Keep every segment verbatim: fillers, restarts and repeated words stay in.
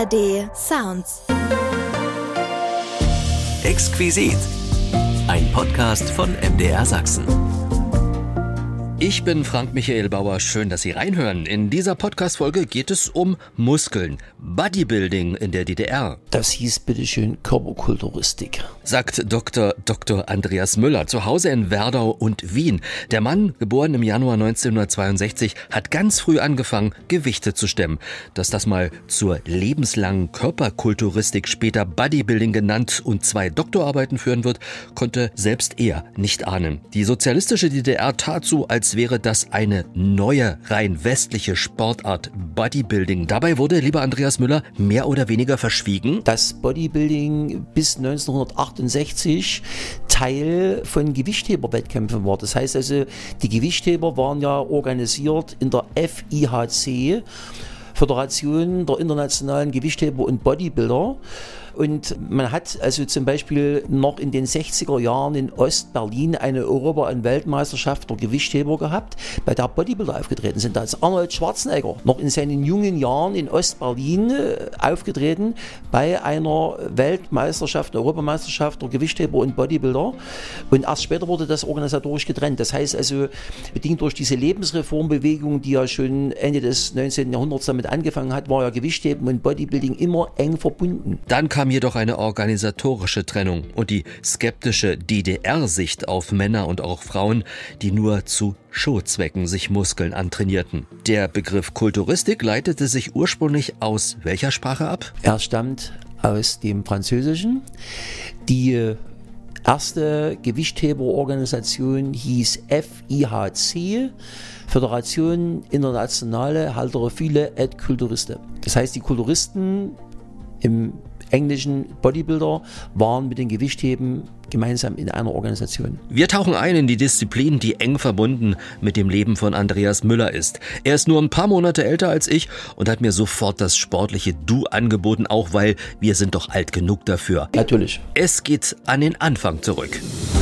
A R D Sounds. Exquisit. Ein Podcast von M D R Sachsen. Ich bin Frank Michael Bauer, schön, dass Sie reinhören. In dieser Podcast-Folge geht es um Muskeln, Bodybuilding in der D D R. Das hieß bitteschön Körperkulturistik. Sagt Doktor Doktor Andreas Müller, zu Hause in Werdau und Wien. Der Mann, geboren im Januar neunzehnhundertzweiundsechzig, hat ganz früh angefangen, Gewichte zu stemmen. Dass das mal zur lebenslangen Körperkulturistik, später Bodybuilding genannt, und zwei Doktorarbeiten führen wird, konnte selbst er nicht ahnen. Die sozialistische D D R tat so, als wäre das eine neue, rein westliche Sportart, Bodybuilding. Dabei wurde, lieber Andreas Müller, mehr oder weniger verschwiegen. Das Bodybuilding bis neunzehnhundertachtundsechzig Teil von Gewichtheberwettkämpfen war. Das heißt also, die Gewichtheber waren ja organisiert in der F I H C, Föderation der internationalen Gewichtheber und Bodybuilder. Und man hat also zum Beispiel noch in den sechziger Jahren in Ostberlin eine Europa- und Weltmeisterschaft der Gewichtheber gehabt, bei der Bodybuilder aufgetreten sind. Da ist Arnold Schwarzenegger noch in seinen jungen Jahren in Ostberlin aufgetreten bei einer Weltmeisterschaft, Europameisterschaft der Gewichtheber und Bodybuilder. Und erst später wurde das organisatorisch getrennt. Das heißt also, bedingt durch diese Lebensreformbewegung, die ja schon Ende des neunzehnten Jahrhunderts damit angefangen hat, war ja Gewichtheben und Bodybuilding immer eng verbunden. Dann kam jedoch eine organisatorische Trennung und die skeptische D D R-Sicht auf Männer und auch Frauen, die nur zu Showzwecken sich Muskeln antrainierten. Der Begriff Kulturistik leitete sich ursprünglich aus welcher Sprache ab? Er stammt aus dem Französischen. Die erste Gewichtheberorganisation hieß F I H C, Föderation Internationale Halterophile et Kulturiste. Das heißt, die Kulturisten im englischen Bodybuilder waren mit den Gewichtheben gemeinsam in einer Organisation. Wir tauchen ein in die Disziplin, die eng verbunden mit dem Leben von Andreas Müller ist. Er ist nur ein paar Monate älter als ich und hat mir sofort das sportliche Du angeboten, auch weil wir sind doch alt genug dafür. Natürlich. Es geht an den Anfang zurück.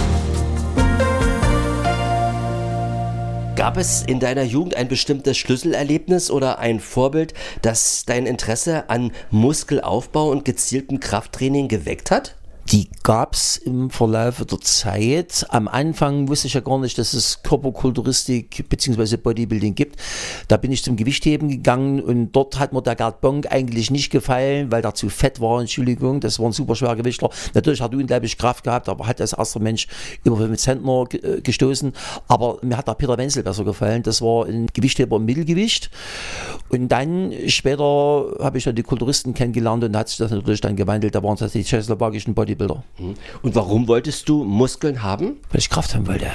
Gab es in deiner Jugend ein bestimmtes Schlüsselerlebnis oder ein Vorbild, das dein Interesse an Muskelaufbau und gezieltem Krafttraining geweckt hat? Die gab es im Verlauf der Zeit. Am Anfang wusste ich ja gar nicht, dass es Körperkulturistik bzw. Bodybuilding gibt. Da bin ich zum Gewichtheben gegangen und dort hat mir der Gerd Bonk eigentlich nicht gefallen, weil der zu fett war, Entschuldigung. Das war ein super Schwergewichtler. Natürlich hat er unglaublich Kraft gehabt, aber hat als erster Mensch über fünf Zentner gestoßen. Aber mir hat der Peter Wenzel besser gefallen. Das war ein Gewichtheber im Mittelgewicht. Und dann später habe ich dann die Kulturisten kennengelernt und hat sich das natürlich dann gewandelt. Da waren es die tschechoslowakischen Bodybuilder. Und warum wolltest du Muskeln haben? Weil ich Kraft haben wollte.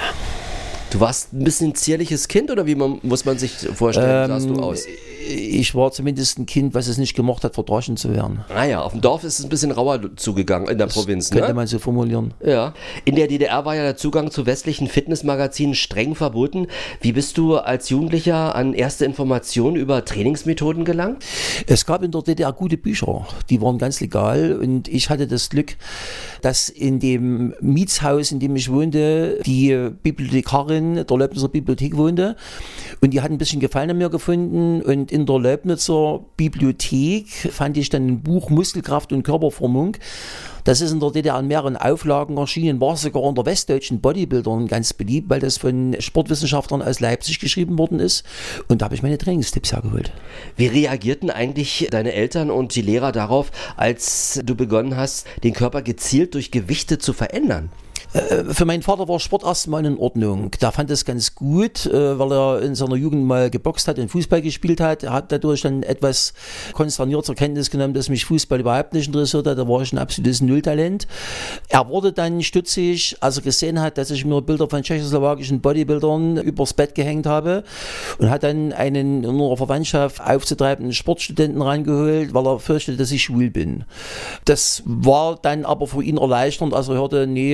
Du warst ein bisschen ein zierliches Kind oder wie man, muss man sich vorstellen, ähm, sahst du aus? Ich war zumindest ein Kind, was es nicht gemocht hat, verdroschen zu werden. Ah ja, auf dem Dorf ist es ein bisschen rauer zugegangen in der das Provinz, könnte ne? man so formulieren. Ja. In der D D R war ja der Zugang zu westlichen Fitnessmagazinen streng verboten. Wie bist du als Jugendlicher an erste Informationen über Trainingsmethoden gelangt? Es gab in der D D R gute Bücher, die waren ganz legal und ich hatte das Glück, dass in dem Mietshaus, in dem ich wohnte, die Bibliothekarin der Leubnitzer Bibliothek wohnte und die hat ein bisschen Gefallen an mir gefunden und in der Leubnitzer Bibliothek fand ich dann ein Buch Muskelkraft und Körperformung. Das ist in der D D R in mehreren Auflagen erschienen, war sogar unter westdeutschen Bodybuildern ganz beliebt, weil das von Sportwissenschaftlern aus Leipzig geschrieben worden ist. Und da habe ich meine Trainingstipps hergeholt. Wie reagierten eigentlich deine Eltern und die Lehrer darauf, als du begonnen hast, den Körper gezielt durch Gewichte zu verändern? Für meinen Vater war Sport erstmal in Ordnung. Der fand es ganz gut, weil er in seiner Jugend mal geboxt hat und Fußball gespielt hat. Er hat dadurch dann etwas konsterniert zur Kenntnis genommen, dass mich Fußball überhaupt nicht interessiert hat. Da war ich ein absolutes Nulltalent. Er wurde dann stutzig, als er gesehen hat, dass ich mir Bilder von tschechoslowakischen Bodybuildern übers Bett gehängt habe und hat dann einen in unserer Verwandtschaft aufzutreibenden Sportstudenten rangeholt, weil er fürchtete, dass ich schwul bin. Das war dann aber für ihn erleichternd, als er hörte, nee, das hat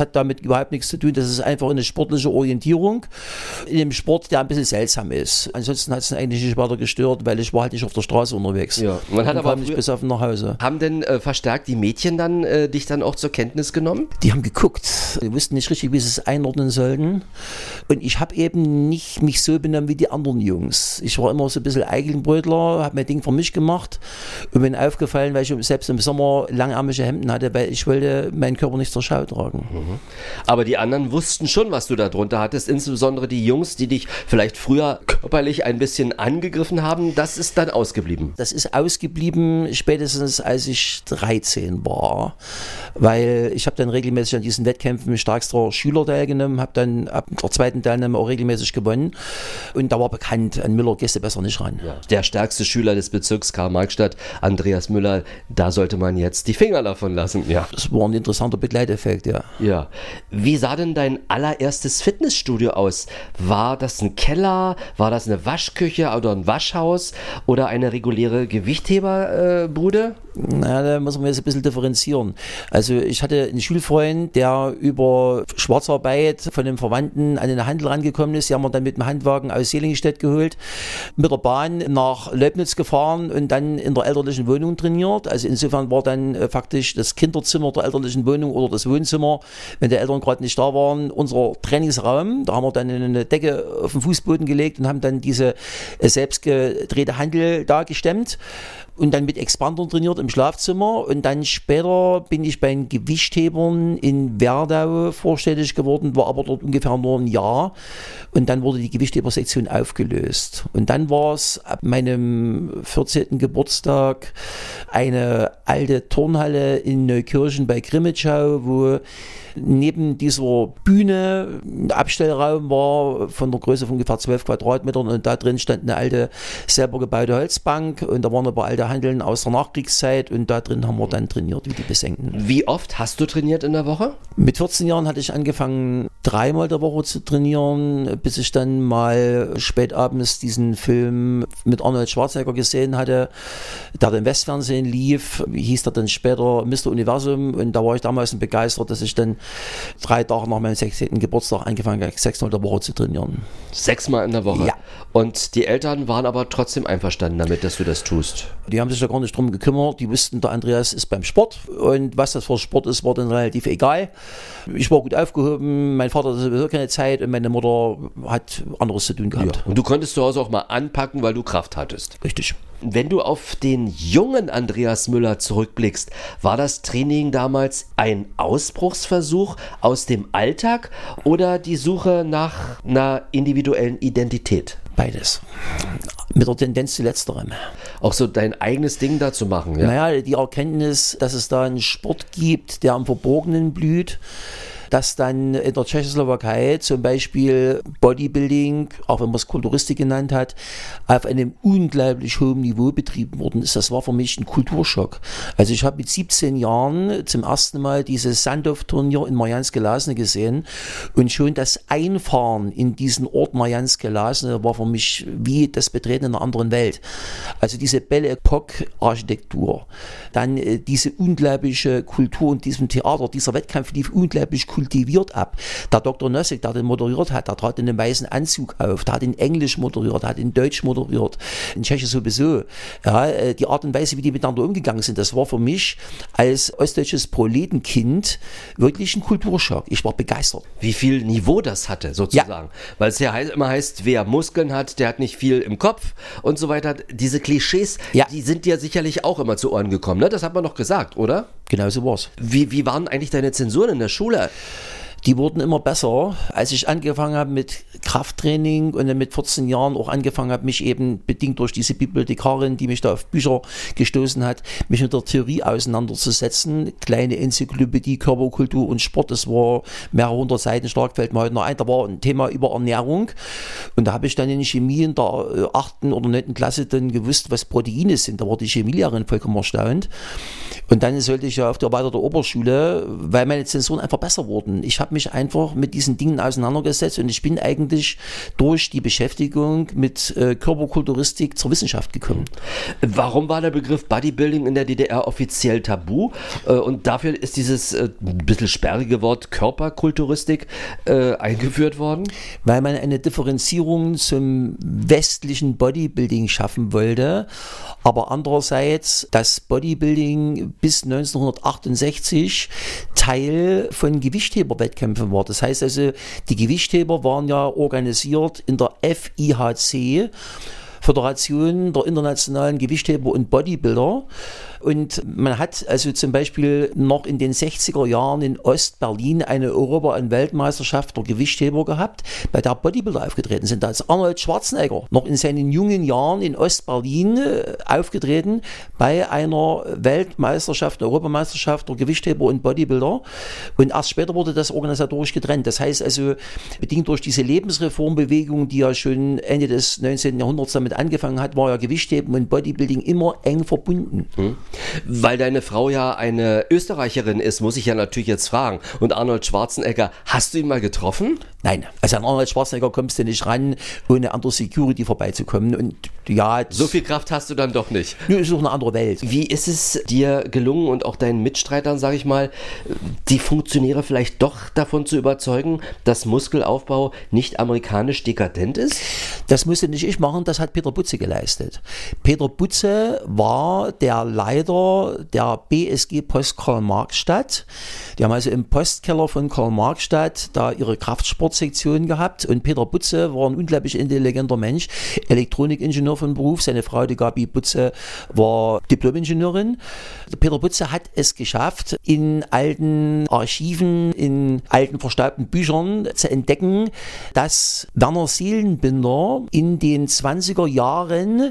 hat damit überhaupt nichts zu tun. Das ist einfach eine sportliche Orientierung in einem Sport, der ein bisschen seltsam ist. Ansonsten hat es eigentlich nicht weiter gestört, weil ich war halt nicht auf der Straße unterwegs. Ja, man hat aber kam nicht besoffen nach Hause. Haben denn äh, verstärkt die Mädchen dann äh, dich dann auch zur Kenntnis genommen? Die haben geguckt. Die wussten nicht richtig, wie sie es einordnen sollten. Und ich habe eben nicht mich so benommen wie die anderen Jungs. Ich war immer so ein bisschen Eigenbrötler, habe mein Ding für mich gemacht und bin aufgefallen, weil ich selbst im Sommer langärmliche Hemden hatte, weil ich wollte meinen Körper nicht zur Schau tragen. Mhm. Aber die anderen wussten schon, was du da drunter hattest, insbesondere die Jungs, die dich vielleicht früher körperlich ein bisschen angegriffen haben, das ist dann ausgeblieben. Das ist ausgeblieben spätestens als ich dreizehn war, weil ich habe dann regelmäßig an diesen Wettkämpfen stärkster Schüler teilgenommen, habe dann ab der zweiten Teilnahme auch regelmäßig gewonnen und da war bekannt, an Müller gehst du besser nicht ran. Ja. Der stärkste Schüler des Bezirks Karl-Marx-Stadt, Andreas Müller, da sollte man jetzt die Finger davon lassen. Ja. Das war ein interessanter Begleiteffekt, ja. Ja. Wie sah denn dein allererstes Fitnessstudio aus? War das ein Keller, war das eine Waschküche oder ein Waschhaus oder eine reguläre Gewichtheberbude? Na, da muss man jetzt ein bisschen differenzieren. Also ich hatte einen Schulfreund, der über Schwarzarbeit von einem Verwandten an den Handel rangekommen ist. Die haben wir dann mit dem Handwagen aus Seligenstedt geholt, mit der Bahn nach Leibniz gefahren und dann in der elterlichen Wohnung trainiert. Also insofern war dann äh, faktisch das Kinderzimmer der elterlichen Wohnung oder das Wohnzimmer, wenn die Eltern gerade nicht da waren, unser Trainingsraum. Da haben wir dann eine Decke auf den Fußboden gelegt und haben dann diese äh, selbstgedrehte Handel da gestemmt. Und dann mit Expandern trainiert im Schlafzimmer und dann später bin ich bei den Gewichthebern in Werdau vorstellig geworden, war aber dort ungefähr nur ein Jahr und dann wurde die Gewichthebersektion aufgelöst. Und dann war es ab meinem vierzehnten Geburtstag eine alte Turnhalle in Neukirchen bei Grimmitschau, wo neben dieser Bühne ein Abstellraum war von der Größe von ungefähr zwölf Quadratmetern und da drin stand eine alte, selber gebaute Holzbank und da waren aber alte Handeln aus der Nachkriegszeit und da drin haben wir dann trainiert wie die Besenkten. Wie oft hast du trainiert in der Woche? Mit vierzehn Jahren hatte ich angefangen, dreimal der Woche zu trainieren, bis ich dann mal spät abends diesen Film mit Arnold Schwarzenegger gesehen hatte, der im Westfernsehen lief, hieß der dann später Mister Universum und da war ich damals so begeistert, dass ich dann drei Tage nach meinem sechzehnten Geburtstag angefangen habe, sechsmal in der Woche zu trainieren. Sechsmal in der Woche? Ja. Und die Eltern waren aber trotzdem einverstanden damit, dass du das tust? Die haben sich da gar nicht drum gekümmert. Die wussten, der Andreas ist beim Sport und was das für Sport ist, war dann relativ egal. Ich war gut aufgehoben, mein Vater hatte sowieso keine Zeit und meine Mutter hat anderes zu tun gehabt. Ja. Und du konntest zu Hause auch mal anpacken, weil du Kraft hattest? Richtig. Wenn du auf den jungen Andreas Müller zurückblickst, war das Training damals ein Ausbruchsversuch aus dem Alltag oder die Suche nach einer individuellen Identität? Beides. Mit der Tendenz zu letzterem. Auch so dein eigenes Ding da zu machen, ja? Naja, die Erkenntnis, dass es da einen Sport gibt, der am Verborgenen blüht, dass dann in der Tschechoslowakei zum Beispiel Bodybuilding, auch wenn man es Kulturistik genannt hat, auf einem unglaublich hohen Niveau betrieben worden ist. Das war für mich ein Kulturschock. Also ich habe mit siebzehn Jahren zum ersten Mal dieses Sandow-Turnier in Marianske Lasne gesehen und schon das Einfahren in diesen Ort Marianske Lasne war für mich wie das Betreten einer anderen Welt. Also diese Belle Epoque-Architektur, dann äh, diese unglaubliche Kultur in diesem Theater, dieser Wettkampf lief unglaublich kultiviert ab. Der Doktor Nossig, der den moderiert hat, der trat in einem weißen Anzug auf, der hat in Englisch moderiert, der hat in Deutsch moderiert, in Tschechisch sowieso. Ja, die Art und Weise, wie die miteinander umgegangen sind, das war für mich als ostdeutsches Proletenkind wirklich ein Kulturschock. Ich war begeistert. Wie viel Niveau das hatte, sozusagen. Ja. Weil es ja immer heißt, wer Muskeln hat, der hat nicht viel im Kopf und so weiter. Diese Klischees, ja. Die sind dir sicherlich auch immer zu Ohren gekommen, ne? Das hat man doch gesagt, oder? Genau so war's. Wie, wie waren eigentlich deine Zensuren in der Schule? Die wurden immer besser. Als ich angefangen habe mit Krafttraining und dann mit vierzehn Jahren auch angefangen habe, mich eben bedingt durch diese Bibliothekarin, die mich da auf Bücher gestoßen hat, mich mit der Theorie auseinanderzusetzen. Kleine Enzyklopädie, Körperkultur und Sport, das war mehrere hundert Seiten stark, fällt mir heute noch ein. Da war ein Thema über Ernährung und da habe ich dann in Chemie in der achten oder neunten Klasse dann gewusst, was Proteine sind. Da war die Chemielehrerin vollkommen erstaunt. Und dann sollte ich ja auf der erweiterten Oberschule, weil meine Zensuren einfach besser wurden. Ich habe mich einfach mit diesen Dingen auseinandergesetzt und ich bin eigentlich durch die Beschäftigung mit äh, Körperkulturistik zur Wissenschaft gekommen. Warum war der Begriff Bodybuilding in der D D R offiziell tabu? Äh, und dafür ist dieses äh, ein bisschen sperrige Wort Körperkulturistik äh, eingeführt worden? Weil man eine Differenzierung zum westlichen Bodybuilding schaffen wollte, aber andererseits das Bodybuilding bis neunzehnhundertachtundsechzig Teil von Gewichtheberwettkämpfen war. Das heißt also, die Gewichtheber waren ja organisiert in der F I H C, Föderation der internationalen Gewichtheber und Bodybuilder. Und man hat also zum Beispiel noch in den sechziger Jahren in Ostberlin eine Europa- und Weltmeisterschaft der Gewichtheber gehabt, bei der Bodybuilder aufgetreten sind. Da ist Arnold Schwarzenegger noch in seinen jungen Jahren in Ostberlin aufgetreten bei einer Weltmeisterschaft, Europameisterschaft der Gewichtheber und Bodybuilder. Und erst später wurde das organisatorisch getrennt. Das heißt also, bedingt durch diese Lebensreformbewegung, die ja schon Ende des neunzehnten Jahrhunderts damit angefangen hat, war ja Gewichtheben und Bodybuilding immer eng verbunden. Hm. Weil deine Frau ja eine Österreicherin ist, muss ich ja natürlich jetzt fragen. Und Arnold Schwarzenegger, hast du ihn mal getroffen? Nein, also an Arnold Schwarzenegger kommst du nicht ran, ohne an der Security vorbeizukommen. Und ja, so viel Kraft hast du dann doch nicht. Nö, ist doch eine andere Welt. Wie ist es dir gelungen und auch deinen Mitstreitern, sage ich mal, die Funktionäre vielleicht doch davon zu überzeugen, dass Muskelaufbau nicht amerikanisch dekadent ist? Das musste nicht ich machen, das hat Peter Butze geleistet. Peter Butze war der Leiter der B S G Post Karl-Marx-Stadt. Die haben also im Postkeller von Karl-Marx-Stadt da ihre Kraftsportsektion gehabt und Peter Butze war ein unglaublich intelligenter Mensch, Elektronikingenieur von Beruf. Seine Frau, die Gabi Butze, war Diplom-Ingenieurin. Peter Butze hat es geschafft, in alten Archiven, in alten verstaubten Büchern zu entdecken, dass Werner Seelenbinder in den zwanziger Jahren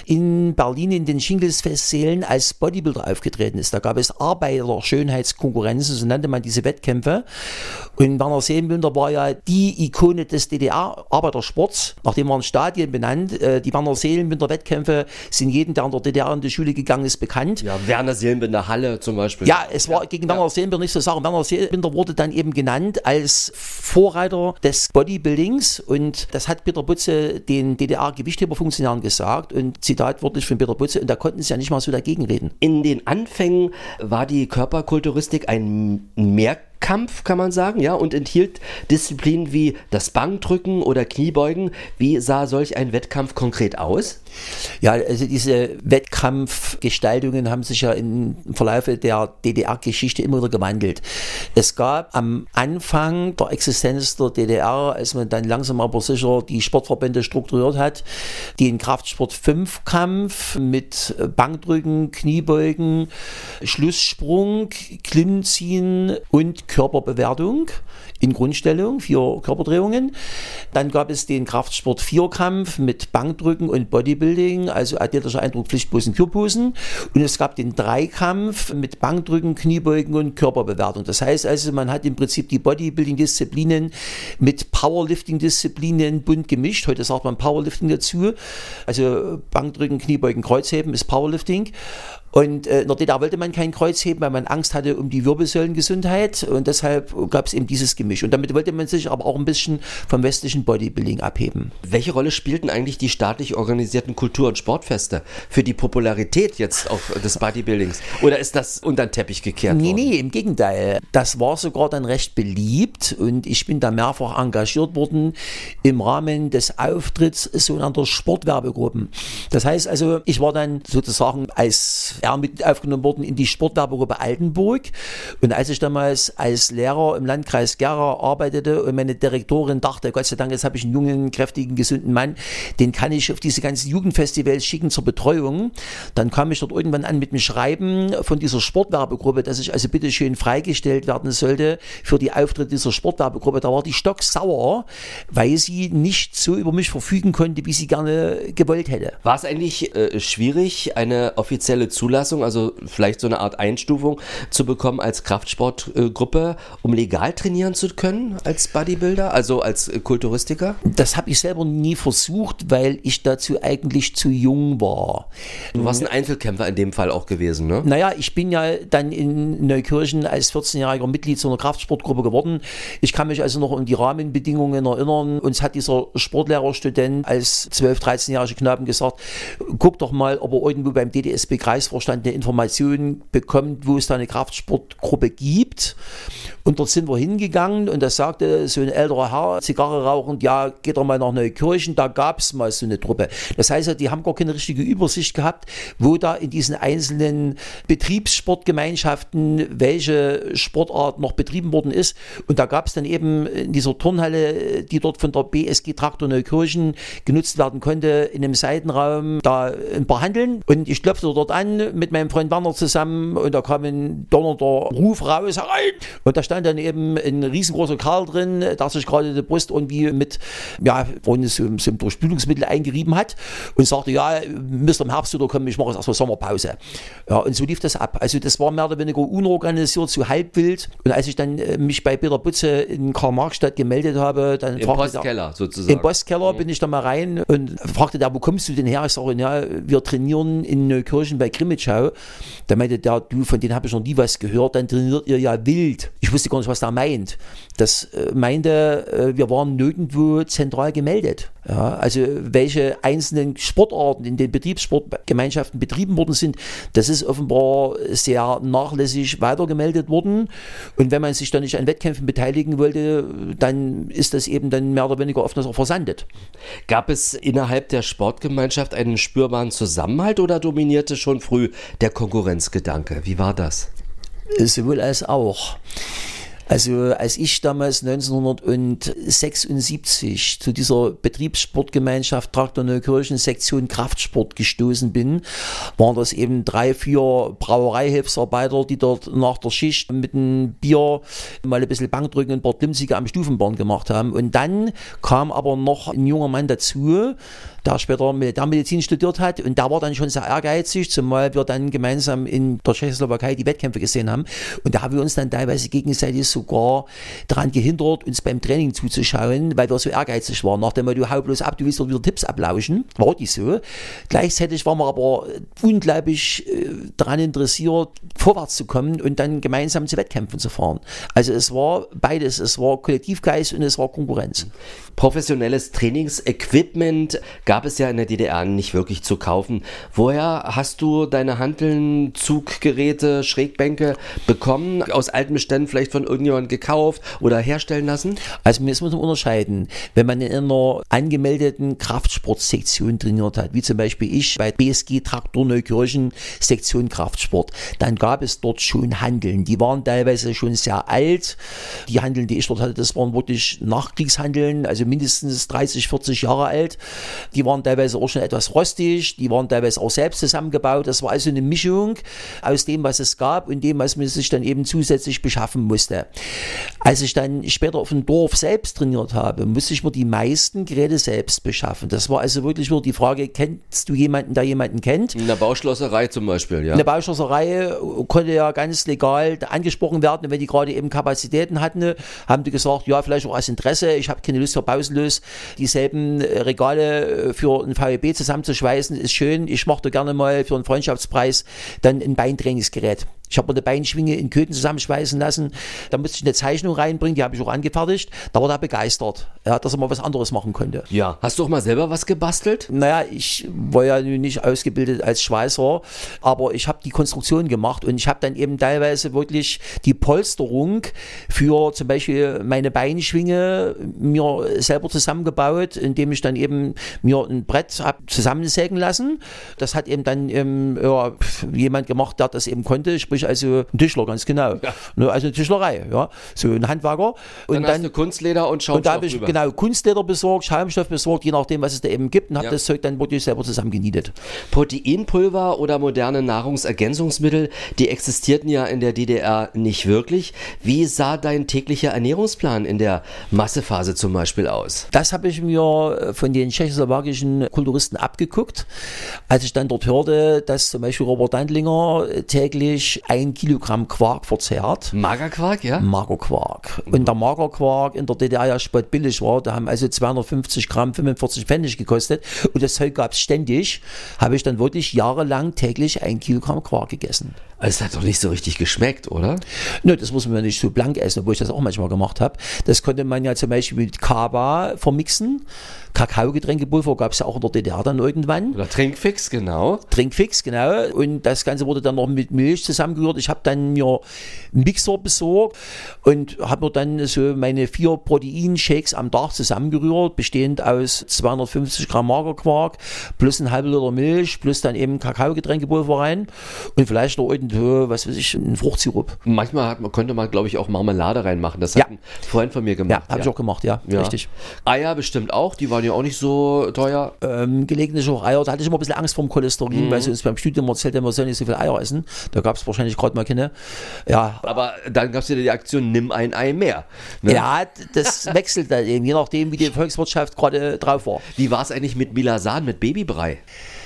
in Berlin in den Schinkelsfestsälen als Bodybuilder aufgetreten ist. Da gab es Arbeiter-Schönheitskonkurrenzen, so nannte man diese Wettkämpfe. Und Werner Seelenbinder war ja die Ikone des D D R-Arbeitersports. Nachdem waren Stadien benannt. Die Werner Seelenbinder-Wettkämpfe sind jedem, der in der D D R in die Schule gegangen ist, bekannt. Ja, Werner Seelenbinder Halle zum Beispiel. Ja, es war gegen ja. Werner Seelenbinder nicht zu sagen. Werner Seelenbinder wurde dann eben genannt als Vorreiter des Bodybuildings und das hat Peter Butze den D D R-Gewichtheberfunktionären gesagt und Zitat wörtlich von Peter Butze und da konnten sie ja nicht mal so dagegen reden. In den Anfängen war die Körperkulturistik ein Mehrkampf, kann man sagen, ja, und enthielt Disziplinen wie das Bankdrücken oder Kniebeugen. Wie sah solch ein Wettkampf konkret aus? Ja, also diese Wettkampfgestaltungen haben sich ja im Verlauf der D D R-Geschichte immer wieder gewandelt. Es gab am Anfang der Existenz der D D R, als man dann langsam aber sicher die Sportverbände strukturiert hat, den Kraftsport-Fünfkampf mit Bankdrücken, Kniebeugen, Schlusssprung, Klimmziehen und Körperbewertung in Grundstellung, vier Körperdrehungen. Dann gab es den Kraftsport-Vierkampf mit Bankdrücken und Bodybuilding, also athletischer Eindruck, Pflichtposen, Kürposen. Und es gab den Dreikampf mit Bankdrücken, Kniebeugen und Körperbewertung. Das heißt also, man hat im Prinzip die Bodybuilding-Disziplinen mit Powerlifting-Disziplinen bunt gemischt. Heute sagt man Powerlifting dazu. Also Bankdrücken, Kniebeugen, Kreuzheben ist Powerlifting. Und äh, in der D D R wollte man kein Kreuz heben, weil man Angst hatte um die Wirbelsäulengesundheit und deshalb gab es eben dieses Gemisch. Und damit wollte man sich aber auch ein bisschen vom westlichen Bodybuilding abheben. Welche Rolle spielten eigentlich die staatlich organisierten Kultur- und Sportfeste für die Popularität jetzt auf des Bodybuildings? Oder ist das unter den Teppich gekehrt nee, worden? Nee, im Gegenteil. Das war sogar dann recht beliebt und ich bin da mehrfach engagiert worden im Rahmen des Auftritts sogenannter Sportwerbegruppen. Das heißt also, ich war dann sozusagen als er mit aufgenommen worden in die Sportwerbegruppe Altenburg. Und als ich damals als Lehrer im Landkreis Gera arbeitete und meine Direktorin dachte, Gott sei Dank, jetzt habe ich einen jungen, kräftigen, gesunden Mann, den kann ich auf diese ganzen Jugendfestivals schicken zur Betreuung. Dann kam ich dort irgendwann an mit einem Schreiben von dieser Sportwerbegruppe, dass ich also bitte schön freigestellt werden sollte für die Auftritte dieser Sportwerbegruppe. Da war die stocksauer, weil sie nicht so über mich verfügen konnte, wie sie gerne gewollt hätte. War es eigentlich äh, schwierig, eine offizielle Zulassung, also vielleicht so eine Art Einstufung zu bekommen als Kraftsportgruppe, um legal trainieren trainieren zu können als Bodybuilder, also als Kulturistiker? Das habe ich selber nie versucht, weil ich dazu eigentlich zu jung war. Du warst ein Einzelkämpfer in dem Fall auch gewesen, ne? Naja, ich bin ja dann in Neukirchen als vierzehnjähriger Mitglied so einer Kraftsportgruppe geworden. Ich kann mich also noch an die Rahmenbedingungen erinnern. Uns hat dieser Sportlehrerstudent als zwölf-, dreizehnjähriger Knaben gesagt, guck doch mal, ob er irgendwo beim D D S B-Kreisvorstand eine Information bekommt, wo es da eine Kraftsportgruppe gibt. Und dort sind wir hingegangen und da sagte so ein älterer Herr, Zigarre rauchend, ja, geht doch mal nach Neukirchen, da gab es mal so eine Truppe. Das heißt, die haben gar keine richtige Übersicht gehabt, wo da in diesen einzelnen Betriebssportgemeinschaften welche Sportart noch betrieben worden ist. Und da gab es dann eben in dieser Turnhalle, die dort von der B S G Traktor Neukirchen genutzt werden konnte, in einem Seitenraum da ein paar Handeln. Und ich klopfte dort an mit meinem Freund Werner zusammen und da kam ein donnernder Ruf raus, herein! Und da stand dann eben ein riesengroßer Kerl drin, der sich gerade die Brust irgendwie mit, ja, so, so einem Durchspülungsmittel eingerieben hat und sagte, ja, müsst ihr im Herbst wieder kommen, ich mache jetzt erstmal Sommerpause. Ja, und so lief das ab. Also das war mehr oder weniger unorganisiert, so halbwild. Und als ich dann äh, mich bei Peter Butze in Karl-Marx-Stadt gemeldet habe, dann Im fragte Postkeller der, sozusagen. Im Postkeller mhm. bin ich da mal rein und fragte der, wo kommst du denn her? Ich sage, ja, wir trainieren in Neukirchen bei Grimmitschau. Da meinte der, du, von denen habe ich noch nie was gehört, dann trainiert ihr ja wild. Ich wusste gar nicht, was der meint. Das äh, meinte, äh, wir waren nirgendwo zentral gemeldet. Ja, also welche einzelnen Sportarten in den Betriebssportgemeinschaften betrieben worden sind, das ist offenbar sehr nachlässig weitergemeldet worden. Und wenn man sich dann nicht an Wettkämpfen beteiligen wollte, dann ist das eben dann mehr oder weniger oftmals auch versandet. Gab es innerhalb der Sportgemeinschaft einen spürbaren Zusammenhalt oder dominierte schon früh der Konkurrenzgedanke? Wie war das? Sowohl als auch. Also als ich damals neunzehnhundertsechsundsiebzig zu dieser Betriebssportgemeinschaft Traktor Neukirchen Sektion Kraftsport gestoßen bin, waren das eben drei, vier Brauereihilfsarbeiter, die dort nach der Schicht mit einem Bier mal ein bisschen Bankdrücken und ein paar Klimmzüge am Stufenbahn gemacht haben. Und dann kam aber noch ein junger Mann dazu, der später Militärmedizin studiert hat und der war dann schon sehr ehrgeizig, zumal wir dann gemeinsam in der Tschechoslowakei die Wettkämpfe gesehen haben. Und da haben wir uns dann teilweise gegenseitig sogar daran gehindert, uns beim Training zuzuschauen, weil wir so ehrgeizig waren. Nach dem Motto, hau bloß ab, du willst doch wieder Tipps ablauschen. War die so. Gleichzeitig waren wir aber unglaublich äh, daran interessiert, vorwärts zu kommen und dann gemeinsam zu Wettkämpfen zu fahren. Also es war beides. Es war Kollektivgeist und es war Konkurrenz. Professionelles Trainingsequipment gab es ja in der D D R nicht wirklich zu kaufen. Woher hast du deine Hanteln, Zuggeräte, Schrägbänke bekommen? Aus alten Beständen vielleicht von irgendjemandem gekauft oder herstellen lassen? Also das muss man unterscheiden. Wenn man in einer angemeldeten Kraftsportsektion trainiert hat, wie zum Beispiel ich bei B S G Traktor Neukirchen Sektion Kraftsport, dann gab es dort schon Hanteln. Die waren teilweise schon sehr alt. Die Hanteln, die ich dort hatte, das waren wirklich Nachkriegshanteln, also mindestens dreißig, vierzig Jahre alt. Die waren teilweise auch schon etwas rostig, die waren teilweise auch selbst zusammengebaut. Das war also eine Mischung aus dem, was es gab und dem, was man sich dann eben zusätzlich beschaffen musste. Als ich dann später auf dem Dorf selbst trainiert habe, musste ich mir die meisten Geräte selbst beschaffen. Das war also wirklich nur die Frage, kennst du jemanden, der jemanden kennt? In der Bauschlosserei zum Beispiel, ja. In der Bauschlosserei konnte ja ganz legal angesprochen werden und wenn die gerade eben Kapazitäten hatten, haben die gesagt, ja, vielleicht auch aus Interesse, ich habe keine Lust für pausenlos dieselben Regale für ein V E B zusammenzuschweißen, ist schön. Ich mache da gerne mal für einen Freundschaftspreis dann ein Beintrainingsgerät. Ich habe mir eine Beinschwinge in Köthen zusammenschweißen lassen. Da musste ich eine Zeichnung reinbringen, die habe ich auch angefertigt. Da war er begeistert, ja, dass er mal was anderes machen konnte. Ja. Hast du auch mal selber was gebastelt? Naja, ich war ja nun nicht ausgebildet als Schweißer, aber ich habe die Konstruktion gemacht und ich habe dann eben teilweise wirklich die Polsterung für zum Beispiel meine Beinschwinge mir selber zusammengebaut, indem ich dann eben mir ein Brett habe zusammensägen lassen. Das hat eben dann ähm, ja, jemand gemacht, der das eben konnte, sprich also ein Tischler, ganz genau. Ja. Also eine Tischlerei, ja. So ein Handwerker. Und dann, dann hast du Kunstleder und Schaumstoff. Und da habe ich drüber. genau Kunstleder besorgt, Schaumstoff besorgt, je nachdem, was es da eben gibt und habe ja. das Zeug dann wirklich selber zusammengenietet. Proteinpulver oder moderne Nahrungsergänzungsmittel, die existierten ja in der D D R nicht wirklich. Wie sah dein täglicher Ernährungsplan in der Massephase zum Beispiel aus? Das habe ich mir von den tschechoslowakischen Kulturisten abgeguckt, als ich dann dort hörte, dass zum Beispiel Robert Dantlinger täglich ein Kilogramm Quark verzehrt. Magerquark, ja? Magerquark. Und der Magerquark in der D D R ja spottbillig war, da haben also zweihundertfünfzig Gramm fünfundvierzig Pfennig gekostet und das Zeug gab es ständig, habe ich dann wirklich jahrelang täglich ein Kilogramm Quark gegessen. Also es hat doch nicht so richtig geschmeckt, oder? Nö, das muss man ja nicht so blank essen, obwohl ich das auch manchmal gemacht habe. Das konnte man ja zum Beispiel mit Kaba vermixen. Kakaogetränkepulver gab es ja auch in der D D R dann irgendwann. Oder Trinkfix, genau. Trinkfix, genau. Und das Ganze wurde dann noch mit Milch zusammengerührt. Ich habe dann mir einen Mixer besorgt und habe mir dann so meine vier Proteinshakes am Tag zusammengerührt, bestehend aus zweihundertfünfzig Gramm Magerquark plus ein halber Liter Milch plus dann eben Kakaogetränkepulver rein und vielleicht noch irgendwo, was weiß ich, einen Fruchtsirup. Manchmal hat man, konnte man, glaube ich, auch Marmelade reinmachen. Das Ja. hat ein Freund von mir gemacht. Ja, habe ich auch gemacht, ja, Ja. richtig. Eier bestimmt auch, die waren ja auch nicht so teuer. Ähm, gelegentlich auch Eier, da hatte ich immer ein bisschen Angst vor dem Cholesterin, weil sie uns beim Studium erzählt haben, wir sollen nicht so viel Eier essen. Da gab es wahrscheinlich gerade mal keine. Ja, Aber dann gab es ja die Aktion, nimm ein Ei mehr. Ne? ja, das wechselt dann eben, je nachdem, wie die Volkswirtschaft gerade drauf war. Wie war es eigentlich mit Milasan, mit Babybrei?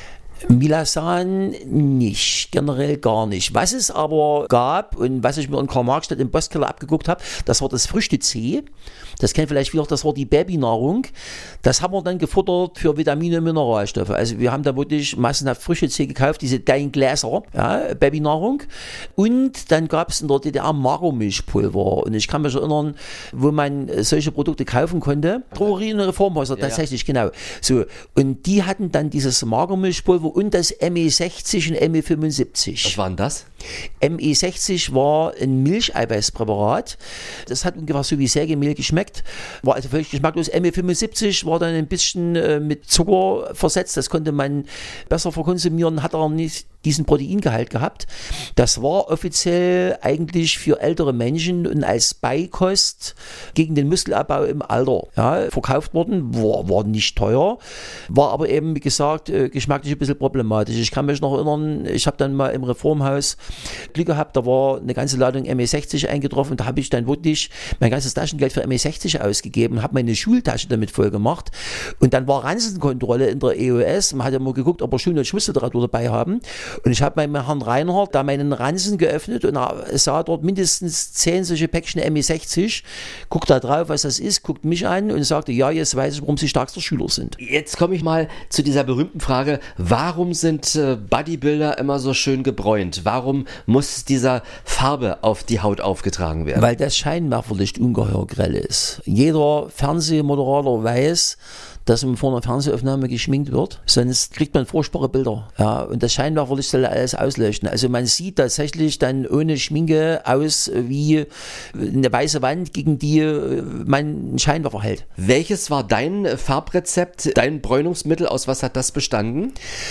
Milasan nicht, generell gar nicht. Was es aber gab und was ich mir in Karl-Marx-Stadt im Boskeller abgeguckt habe, das war das Früchte-C. Das kennt vielleicht wieder, das war die Babynahrung. Das haben wir dann gefuttert für Vitamine und Mineralstoffe. Also wir haben da wirklich massenhaft Früchte-C gekauft, diese kleinen Gläser, ja, Babynahrung. Und dann gab es in der D D R Magermilchpulver. Und ich kann mich erinnern, wo man solche Produkte kaufen konnte. Drogerien und Reformhäuser, Ja, tatsächlich, genau. So. Und die hatten dann dieses Magermilchpulver und das M E sechzig und M E fünfundsiebzig. Was war denn das? M E sechzig war ein Milcheiweißpräparat. Das hat ungefähr so wie Sägemehl geschmeckt. War also völlig geschmacklos. M E fünfundsiebzig war dann ein bisschen äh, mit Zucker versetzt. Das konnte man besser verkonsumieren, hat aber nicht diesen Proteingehalt gehabt. Das war offiziell eigentlich für ältere Menschen und als Beikost gegen den Muskelabbau im Alter, ja, verkauft worden. War, war nicht teuer, war aber eben, wie gesagt, äh, geschmacklich ein bisschen problematisch. Ich kann mich noch erinnern, ich habe dann mal im Reformhaus Glück gehabt, da war eine ganze Ladung M E sechzig eingetroffen und da habe ich dann wirklich mein ganzes Taschengeld für M E sechzig ausgegeben, habe meine Schultasche damit voll gemacht und dann war Ranzenkontrolle in der E O S. Man hat ja mal geguckt, ob wir Schul- und Schussliteratur dabei haben und ich habe meinem Herrn Reinhardt da meinen Ranzen geöffnet und er sah dort mindestens zehn solche Päckchen M E sechzig, guckt da drauf, was das ist, guckt mich an und sagte, ja, jetzt weiß ich, warum Sie stärkster Schüler sind. Jetzt komme ich mal zu dieser berühmten Frage, warum sind äh, Bodybuilder immer so schön gebräunt? Warum muss dieser Farbe auf die Haut aufgetragen werden? Weil das Scheinwerferlicht ungeheuer grell ist. Jeder Fernsehmoderator weiß, dass man vor einer Fernsehaufnahme geschminkt wird, sonst kriegt man furchtbare Bilder. Ja, und das Scheinwerferlicht soll alles ausleuchten. Also man sieht tatsächlich dann ohne Schminke aus wie eine weiße Wand, gegen die man einen Scheinwerfer hält. Welches war dein Farbrezept, dein Bräunungsmittel? Aus was hat das bestanden?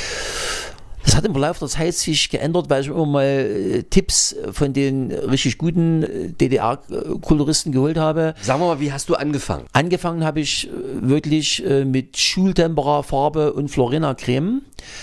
Das hat im Verlauf der Zeit sich geändert, weil ich immer mal äh, Tipps von den richtig guten äh, D D R-Koloristen geholt habe. Sagen wir mal, wie hast du angefangen? Angefangen habe ich äh, wirklich äh, mit Schultempera-Farbe und Florina-Creme.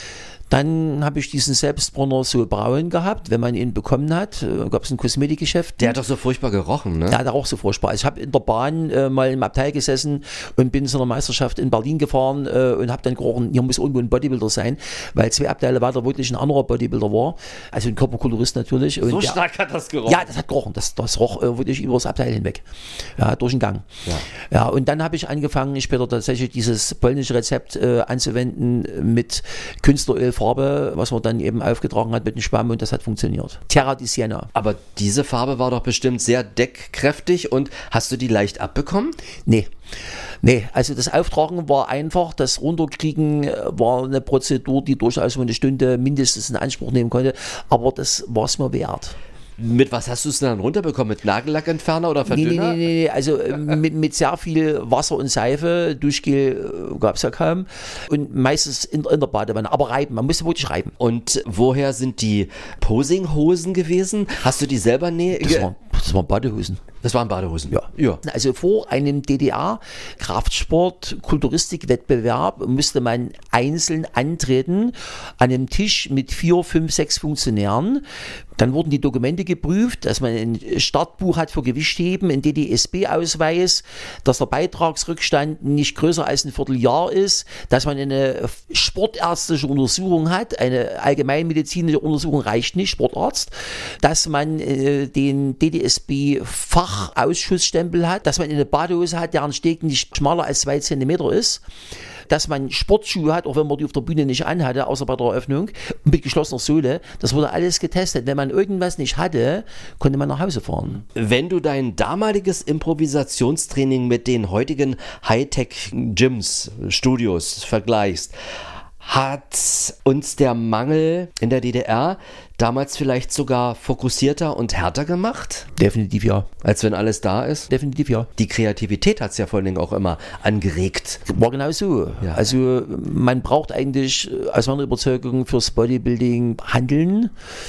Dann habe ich diesen Selbstbräuner so braun gehabt, wenn man ihn bekommen hat. Äh, gab es ein Kosmetikgeschäft. Der hat doch so furchtbar gerochen, ne? Der hat auch so furchtbar. Also ich habe in der Bahn äh, mal im Abteil gesessen und bin zu einer Meisterschaft in Berlin gefahren äh, und habe dann gerochen, hier muss irgendwo ein Bodybuilder sein, weil zwei Abteile weiter wirklich ein anderer Bodybuilder war. Also ein Körperkolorist natürlich. Und So der, stark hat das gerochen. ja, das hat gerochen. Das, das roch äh, wirklich über das Abteil hinweg. Ja, durch den Gang. Ja. Ja, und dann habe ich angefangen, später tatsächlich dieses polnische Rezept äh, anzuwenden mit Künstlerölfarbe, was man dann eben aufgetragen hat mit dem Schwamm und das hat funktioniert. Terra di Siena. Aber diese Farbe war doch bestimmt sehr deckkräftig und hast du die leicht abbekommen? Nee. Nee, also das Auftragen war einfach, das Runterkriegen war eine Prozedur, die durchaus mal eine Stunde mindestens in Anspruch nehmen konnte, aber das war es mir wert. Mit was hast du es denn dann runterbekommen? Mit Nagellackentferner oder Nee, nee, Verdünner? nee, nee, also äh, mit, mit sehr viel Wasser und Seife, Duschgel äh, gab es ja kaum und meistens in, in der Badewanne, aber reiben, man musste wirklich reiben. Und woher sind die Posinghosen gewesen? Hast du die selber nähe? Das waren, das waren Badehosen. Das waren Badehosen? Ja. ja. Also vor einem D D R-Kraftsport-Kulturistik-Wettbewerb musste man einzeln antreten an einem Tisch mit vier, fünf, sechs Funktionären. Dann wurden die Dokumente geprüft, dass man ein Startbuch hat für Gewichtheben, ein D D S B-Ausweis, dass der Beitragsrückstand nicht größer als ein Vierteljahr ist, dass man eine sportärztliche Untersuchung hat, eine allgemeinmedizinische Untersuchung reicht nicht, Sportarzt, dass man äh, den D D S B-Fachausschussstempel hat, dass man eine Badehose hat, deren Steg nicht schmaler als zwei Zentimeter ist, dass man Sportschuhe hat, auch wenn man die auf der Bühne nicht anhatte, außer bei der Eröffnung, mit geschlossener Sohle. Das wurde alles getestet. Wenn man irgendwas nicht hatte, konnte man nach Hause fahren. Wenn du dein damaliges Improvisationstraining mit den heutigen Hightech-Gyms, Studios vergleichst, hat uns der Mangel in der D D R damals vielleicht sogar fokussierter und härter gemacht? Definitiv ja. Als wenn alles da ist? Definitiv ja. Die Kreativität hat es ja vor allen Dingen auch immer angeregt. War genau so. Ja. Also man braucht eigentlich aus meiner Überzeugung fürs Bodybuilding Handeln.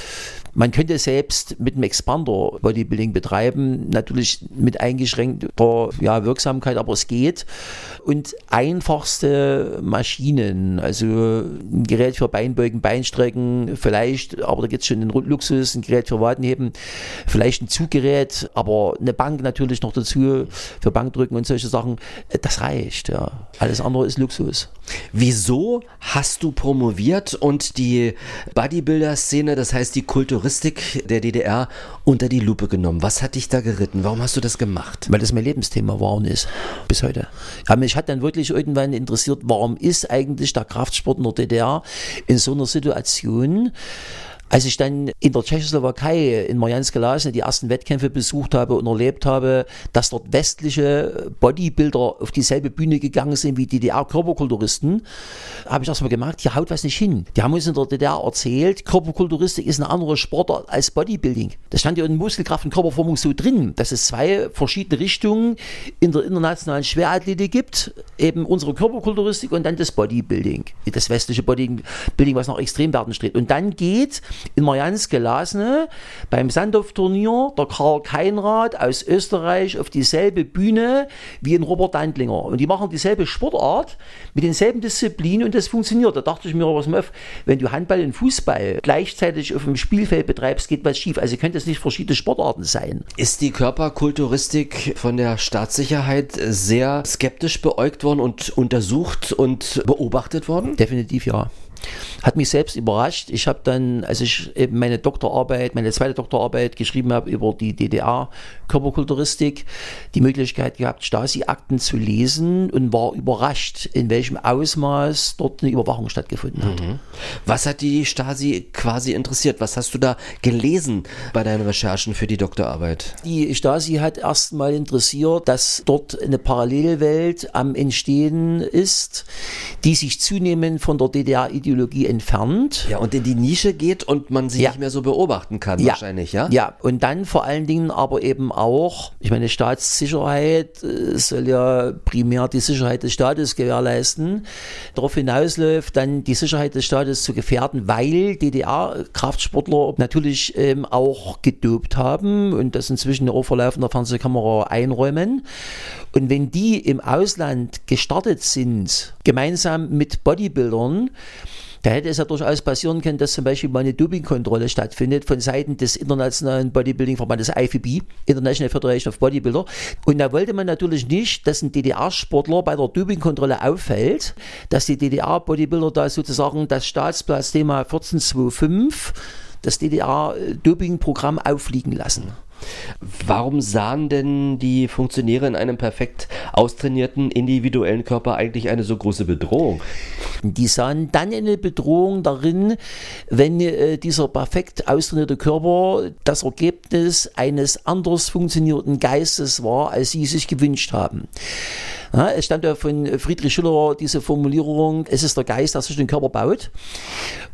Man könnte selbst mit einem Expander Bodybuilding betreiben, natürlich mit eingeschränkter ja, Wirksamkeit, aber es geht. Und einfachste Maschinen, also ein Gerät für Beinbeugen, Beinstrecken, vielleicht, aber da geht es schon in den Luxus, ein Gerät für Wadenheben, vielleicht ein Zuggerät, aber eine Bank natürlich noch dazu für Bankdrücken und solche Sachen, das reicht. Ja. Alles andere ist Luxus. Wieso hast du promoviert und die Bodybuilder-Szene, das heißt die Kulturistik der D D R, unter die Lupe genommen? Was hat dich da geritten? Warum hast du das gemacht? Weil das mein Lebensthema war und ist, bis heute. Ja, mich hat dann wirklich irgendwann interessiert, warum ist eigentlich der Kraftsport in der D D R in so einer Situation? Als ich dann in der Tschechoslowakei in Mariánské Lázně die ersten Wettkämpfe besucht habe und erlebt habe, dass dort westliche Bodybuilder auf dieselbe Bühne gegangen sind wie D D R-Körperkulturisten, habe ich erstmal gemerkt, hier haut was nicht hin. Die haben uns in der D D R erzählt, Körperkulturistik ist eine andere Sportart als Bodybuilding. Das stand ja in Muskelkraft und Körperformung so drin, dass es zwei verschiedene Richtungen in der internationalen Schwerathletik gibt, eben unsere Körperkulturistik und dann das Bodybuilding, das westliche Bodybuilding, was nach Extremwerten strebt. Und dann geht in Mariánské Lázně beim Sandhoff-Turnier der Karl Keinrad aus Österreich auf dieselbe Bühne wie ein Robert Dandlinger. Und die machen dieselbe Sportart mit denselben Disziplinen und das funktioniert. Da dachte ich mir, was auf, wenn du Handball und Fußball gleichzeitig auf dem Spielfeld betreibst, geht was schief. Also können das nicht verschiedene Sportarten sein. Ist die Körperkulturistik von der Staatssicherheit sehr skeptisch beäugt worden und untersucht und beobachtet worden? Definitiv ja. Hat mich selbst überrascht. Ich habe dann, als ich eben meine Doktorarbeit, meine zweite Doktorarbeit geschrieben habe über die D D R-Körperkulturistik, die Möglichkeit gehabt, Stasi-Akten zu lesen und war überrascht, in welchem Ausmaß dort eine Überwachung stattgefunden hat. Mhm. Was hat die Stasi quasi interessiert? Was hast du da gelesen bei deinen Recherchen für die Doktorarbeit? Die Stasi hat erstmal interessiert, dass dort eine Parallelwelt am Entstehen ist, die sich zunehmend von der D D R-Ideologie entfernt. Ja, und in die Nische geht und man sie ja. nicht mehr so beobachten kann, ja. wahrscheinlich, ja? Ja, und dann vor allen Dingen aber eben auch, ich meine, Staatssicherheit äh, soll ja primär die Sicherheit des Staates gewährleisten. Darauf hinausläuft dann die Sicherheit des Staates zu gefährden, weil D D R-Kraftsportler natürlich ähm, auch gedopt haben und das inzwischen auch vor laufender Fernsehkamera einräumen. Und wenn die im Ausland gestartet sind, gemeinsam mit Bodybuildern, da hätte es ja durchaus passieren können, dass zum Beispiel mal eine Dopingkontrolle stattfindet von Seiten des internationalen Bodybuilding-Verbandes I F B B, International Federation of Bodybuilder. Und da wollte man natürlich nicht, dass ein D D R-Sportler bei der Dopingkontrolle auffällt, dass die D D R-Bodybuilder da sozusagen das Staatsplatzthema vierzehn fünfundzwanzig, das D D R-Dopingprogramm auffliegen lassen. Warum sahen denn die Funktionäre in einem perfekt austrainierten individuellen Körper eigentlich eine so große Bedrohung? Die sahen dann eine Bedrohung darin, wenn äh, dieser perfekt austrainierte Körper das Ergebnis eines anders funktionierenden Geistes war, als sie sich gewünscht haben. Ja, es stammt ja von Friedrich Schiller diese Formulierung, es ist der Geist, der sich den Körper baut.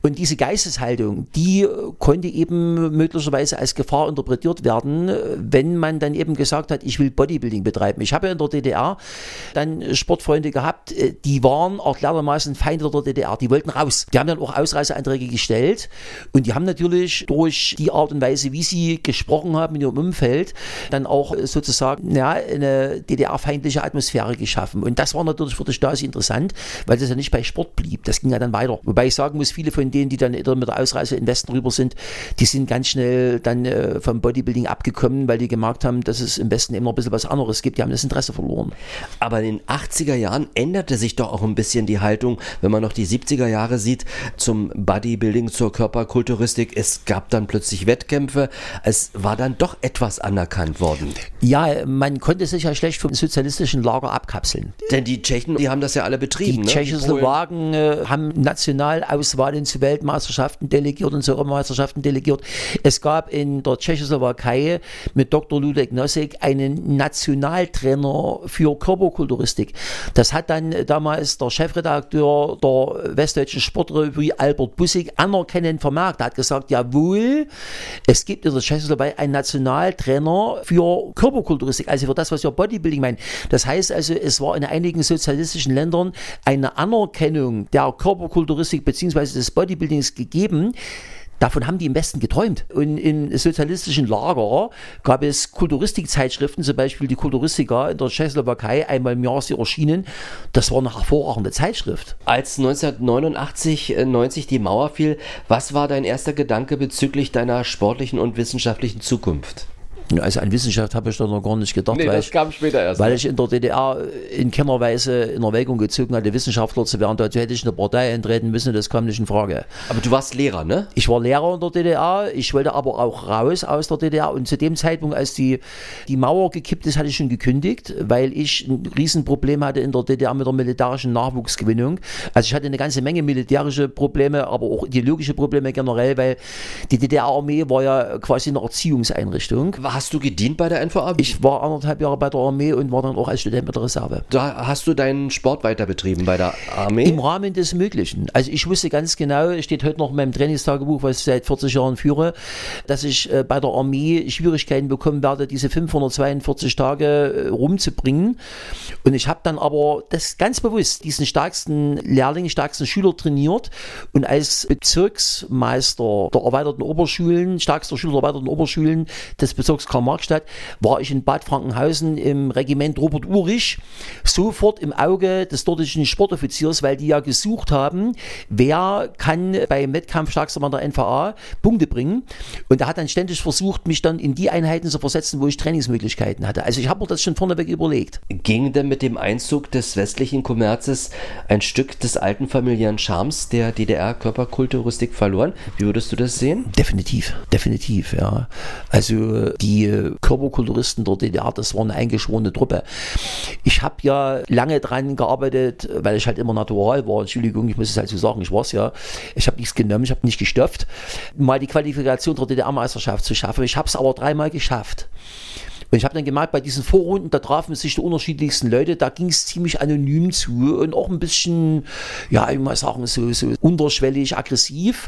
Und diese Geisteshaltung, die konnte eben möglicherweise als Gefahr interpretiert werden, wenn man dann eben gesagt hat, ich will Bodybuilding betreiben. Ich habe ja in der D D R dann Sportfreunde gehabt, die waren erklärtermaßen Feinde der D D R, die wollten raus. Die haben dann auch Ausreiseanträge gestellt und die haben natürlich durch die Art und Weise, wie sie gesprochen haben in ihrem Umfeld, dann auch sozusagen ja, eine D D R-feindliche Atmosphäre geschaffen. Und das war natürlich für die Stasi interessant, weil das ja nicht bei Sport blieb. Das ging ja dann weiter. Wobei ich sagen muss, viele von denen, die dann mit der Ausreise in den Westen rüber sind, die sind ganz schnell dann äh, vom Bodybuilding abgekommen, weil die gemerkt haben, dass es im Westen immer ein bisschen was anderes gibt. Die haben das Interesse verloren. Aber in den achtziger Jahren änderte sich doch auch ein bisschen die Haltung, wenn man noch die siebziger Jahre sieht, zum Bodybuilding, zur Körperkulturistik. Es gab dann plötzlich Wettkämpfe. Es war dann doch etwas anerkannt worden. Ja, man konnte sich ja schlecht vom sozialistischen Lager abkapseln. Denn die Tschechen, die haben das ja alle betrieben. Die ne? Tschechoslowaken äh, haben Nationalauswahlen zu Weltmeisterschaften delegiert und zu Europameisterschaften delegiert. Es gab in der Tschechoslowakei mit Doktor Ludek Nosek einen Nationaltrainer für Körperkulturistik. Das hat dann damals der Chefredakteur der Westdeutschen Sportrevue Albert Bussig anerkennend vermerkt. Er hat gesagt, jawohl, es gibt in der Tschechoslowakei einen Nationaltrainer für Körperkulturistik, also für das, was wir Bodybuilding meinen. Das heißt also, es war in einigen sozialistischen Ländern eine Anerkennung der Körperkulturistik bzw. des Bodybuildings gegeben. Davon haben die im Westen geträumt. Und im sozialistischen Lager gab es Kulturistikzeitschriften, zum Beispiel die Kulturistika in der Tschechoslowakei, einmal im Jahr ist sie erschienen. Das war eine hervorragende Zeitschrift. Als neunzehnhundertneunundachtzig, neunzig die Mauer fiel, was war dein erster Gedanke bezüglich deiner sportlichen und wissenschaftlichen Zukunft? Also an Wissenschaft habe ich da noch gar nicht gedacht, nee, weil, das ich, kam später erst, weil ne? ich in der D D R in keiner Weise in Erwägung gezogen hatte, Wissenschaftler zu werden. Dazu hätte ich eine Partei eintreten müssen, das kam nicht in Frage. Aber du warst Lehrer, ne? Ich war Lehrer in der D D R, ich wollte aber auch raus aus der D D R und zu dem Zeitpunkt, als die, die Mauer gekippt ist, hatte ich schon gekündigt, weil ich ein Riesenproblem hatte in der D D R mit der militärischen Nachwuchsgewinnung. Also ich hatte eine ganze Menge militärische Probleme, aber auch ideologische Probleme generell, weil die D D R-Armee war ja quasi eine Erziehungseinrichtung. Hast du gedient bei der N V A? Ich war anderthalb Jahre bei der Armee und war dann auch als Student mit der Reserve. Da hast du deinen Sport weiter betrieben bei der Armee? Im Rahmen des Möglichen. Also ich wusste ganz genau, steht heute noch in meinem Trainingstagebuch, was ich seit vierzig Jahren führe, dass ich äh, bei der Armee Schwierigkeiten bekommen werde, diese fünfhundertzweiundvierzig Tage äh, rumzubringen. Und ich habe dann aber das ganz bewusst, diesen stärksten Lehrling, stärksten Schüler trainiert und als Bezirksmeister der erweiterten Oberschulen, stärkster Schüler der erweiterten Oberschulen des Bezirks Karl-Marx-Stadt, war ich in Bad Frankenhausen im Regiment Robert Urich sofort im Auge des dortigen Sportoffiziers, weil die ja gesucht haben, wer kann beim Wettkampf stärkster Mann der N V A Punkte bringen. Und er hat dann ständig versucht, mich dann in die Einheiten zu versetzen, wo ich Trainingsmöglichkeiten hatte. Also ich habe mir das schon vorneweg überlegt. Ging denn mit dem Einzug des westlichen Kommerzes ein Stück des alten familiären Charmes der D D R-Körperkulturistik verloren? Wie würdest du das sehen? Definitiv, definitiv, ja. Also die Körperkulturisten der D D R, das war eine eingeschworene Truppe. Ich habe ja lange dran gearbeitet, weil ich halt immer natural war. Entschuldigung, ich muss es halt so sagen, ich war es ja. Ich habe nichts genommen, ich habe nicht gestopft, mal die Qualifikation der D D R-Meisterschaft zu schaffen. Ich habe es aber dreimal geschafft. Und ich habe dann gemerkt, bei diesen Vorrunden, da trafen sich die unterschiedlichsten Leute, da ging es ziemlich anonym zu und auch ein bisschen, ja, ich mal sagen, so, so unterschwellig, aggressiv.